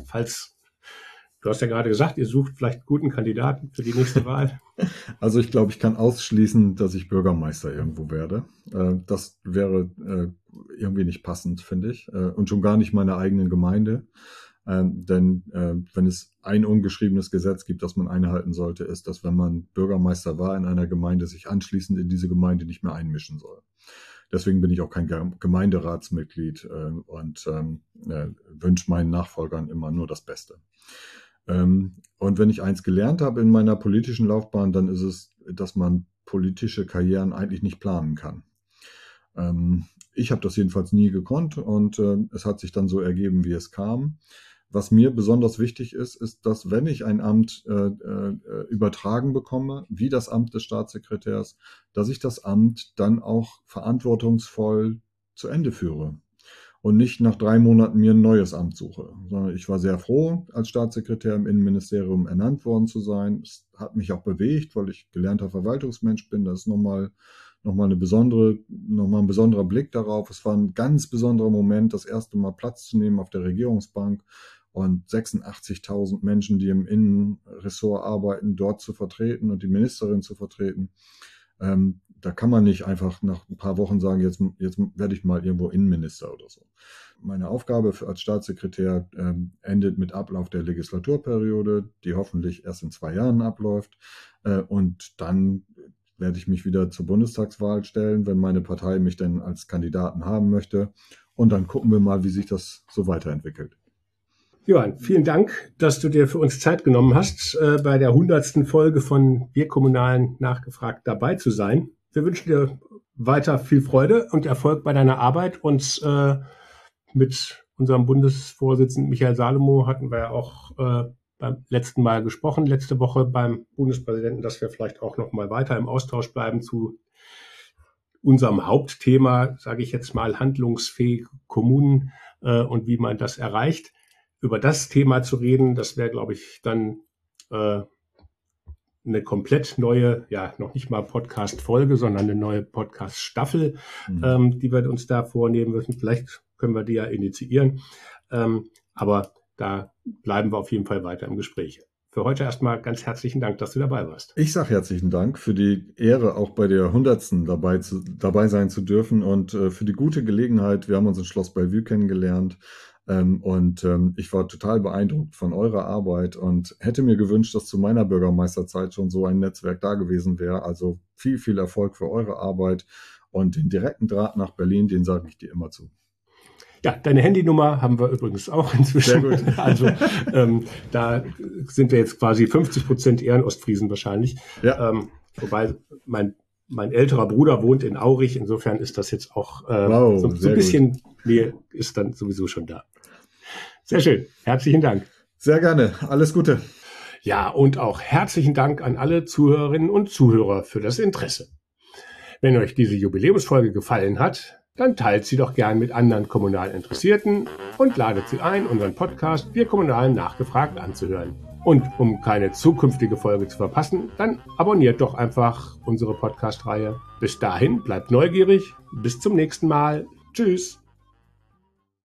[SPEAKER 1] Du hast ja gerade gesagt, ihr sucht vielleicht einen guten Kandidaten für die nächste Wahl.
[SPEAKER 2] Also ich glaube, ich kann ausschließen, dass ich Bürgermeister irgendwo werde. Das wäre irgendwie nicht passend, finde ich. Und schon gar nicht meiner eigenen Gemeinde. Denn wenn es ein ungeschriebenes Gesetz gibt, das man einhalten sollte, ist, dass wenn man Bürgermeister war in einer Gemeinde, sich anschließend in diese Gemeinde nicht mehr einmischen soll. Deswegen bin ich auch kein Gemeinderatsmitglied und wünsche meinen Nachfolgern immer nur das Beste. Und wenn ich eins gelernt habe in meiner politischen Laufbahn, dann ist es, dass man politische Karrieren eigentlich nicht planen kann. Ich habe das jedenfalls nie gekonnt und es hat sich dann so ergeben, wie es kam. Was mir besonders wichtig ist, dass wenn ich ein Amt übertragen bekomme, wie das Amt des Staatssekretärs, dass ich das Amt dann auch verantwortungsvoll zu Ende führe. Und nicht nach 3 Monaten mir ein neues Amt suche. Sondern ich war sehr froh, als Staatssekretär im Innenministerium ernannt worden zu sein. Es hat mich auch bewegt, weil ich gelernter Verwaltungsmensch bin. Das ist nochmal ein besonderer Blick darauf. Es war ein ganz besonderer Moment, das erste Mal Platz zu nehmen auf der Regierungsbank und 86.000 Menschen, die im Innenressort arbeiten, dort zu vertreten und die Ministerin zu vertreten. Da kann man nicht einfach nach ein paar Wochen sagen, jetzt werde ich mal irgendwo Innenminister oder so. Meine Aufgabe als Staatssekretär endet mit Ablauf der Legislaturperiode, die hoffentlich erst in 2 Jahren abläuft. Und dann werde ich mich wieder zur Bundestagswahl stellen, wenn meine Partei mich denn als Kandidaten haben möchte. Und dann gucken wir mal, wie sich das so weiterentwickelt.
[SPEAKER 1] Johann, vielen Dank, dass du dir für uns Zeit genommen hast, bei der 100. Folge von Wir Kommunalen nachgefragt dabei zu sein. Wir wünschen dir weiter viel Freude und Erfolg bei deiner Arbeit. Und mit unserem Bundesvorsitzenden Michael Salomo hatten wir ja auch beim letzten Mal gesprochen, letzte Woche beim Bundespräsidenten, dass wir vielleicht auch noch mal weiter im Austausch bleiben zu unserem Hauptthema, sage ich jetzt mal, handlungsfähige Kommunen und wie man das erreicht. Über das Thema zu reden, das wäre, glaube ich, dann eine komplett neue, ja, noch nicht mal Podcast-Folge, sondern eine neue Podcast-Staffel, die wir uns da vornehmen müssen. Vielleicht können wir die ja initiieren. Aber da bleiben wir auf jeden Fall weiter im Gespräch. Für heute erstmal ganz herzlichen Dank, dass du dabei warst.
[SPEAKER 2] Ich sage herzlichen Dank für die Ehre, auch bei der 100. dabei sein zu dürfen und für die gute Gelegenheit. Wir haben uns in Schloss Bellevue kennengelernt und ich war total beeindruckt von eurer Arbeit und hätte mir gewünscht, dass zu meiner Bürgermeisterzeit schon so ein Netzwerk da gewesen wäre. Also viel, viel Erfolg für eure Arbeit und den direkten Draht nach Berlin, den sage ich dir immer zu.
[SPEAKER 1] Ja, deine Handynummer haben wir übrigens auch inzwischen.
[SPEAKER 2] Sehr gut.
[SPEAKER 1] Also da sind wir jetzt quasi 50% eher in Ostfriesen wahrscheinlich.
[SPEAKER 2] Ja.
[SPEAKER 1] Wobei mein älterer Bruder wohnt in Aurich. Insofern ist das jetzt auch so ein bisschen Nähe ist dann sowieso schon da. Sehr schön. Herzlichen Dank.
[SPEAKER 2] Sehr gerne. Alles Gute.
[SPEAKER 1] Ja, und auch herzlichen Dank an alle Zuhörerinnen und Zuhörer für das Interesse. Wenn euch diese Jubiläumsfolge gefallen hat, dann teilt sie doch gern mit anderen kommunal Interessierten und ladet sie ein, unseren Podcast Wir Kommunalen nachgefragt anzuhören. Und um keine zukünftige Folge zu verpassen, dann abonniert doch einfach unsere Podcast-Reihe. Bis dahin, bleibt neugierig. Bis zum nächsten Mal. Tschüss.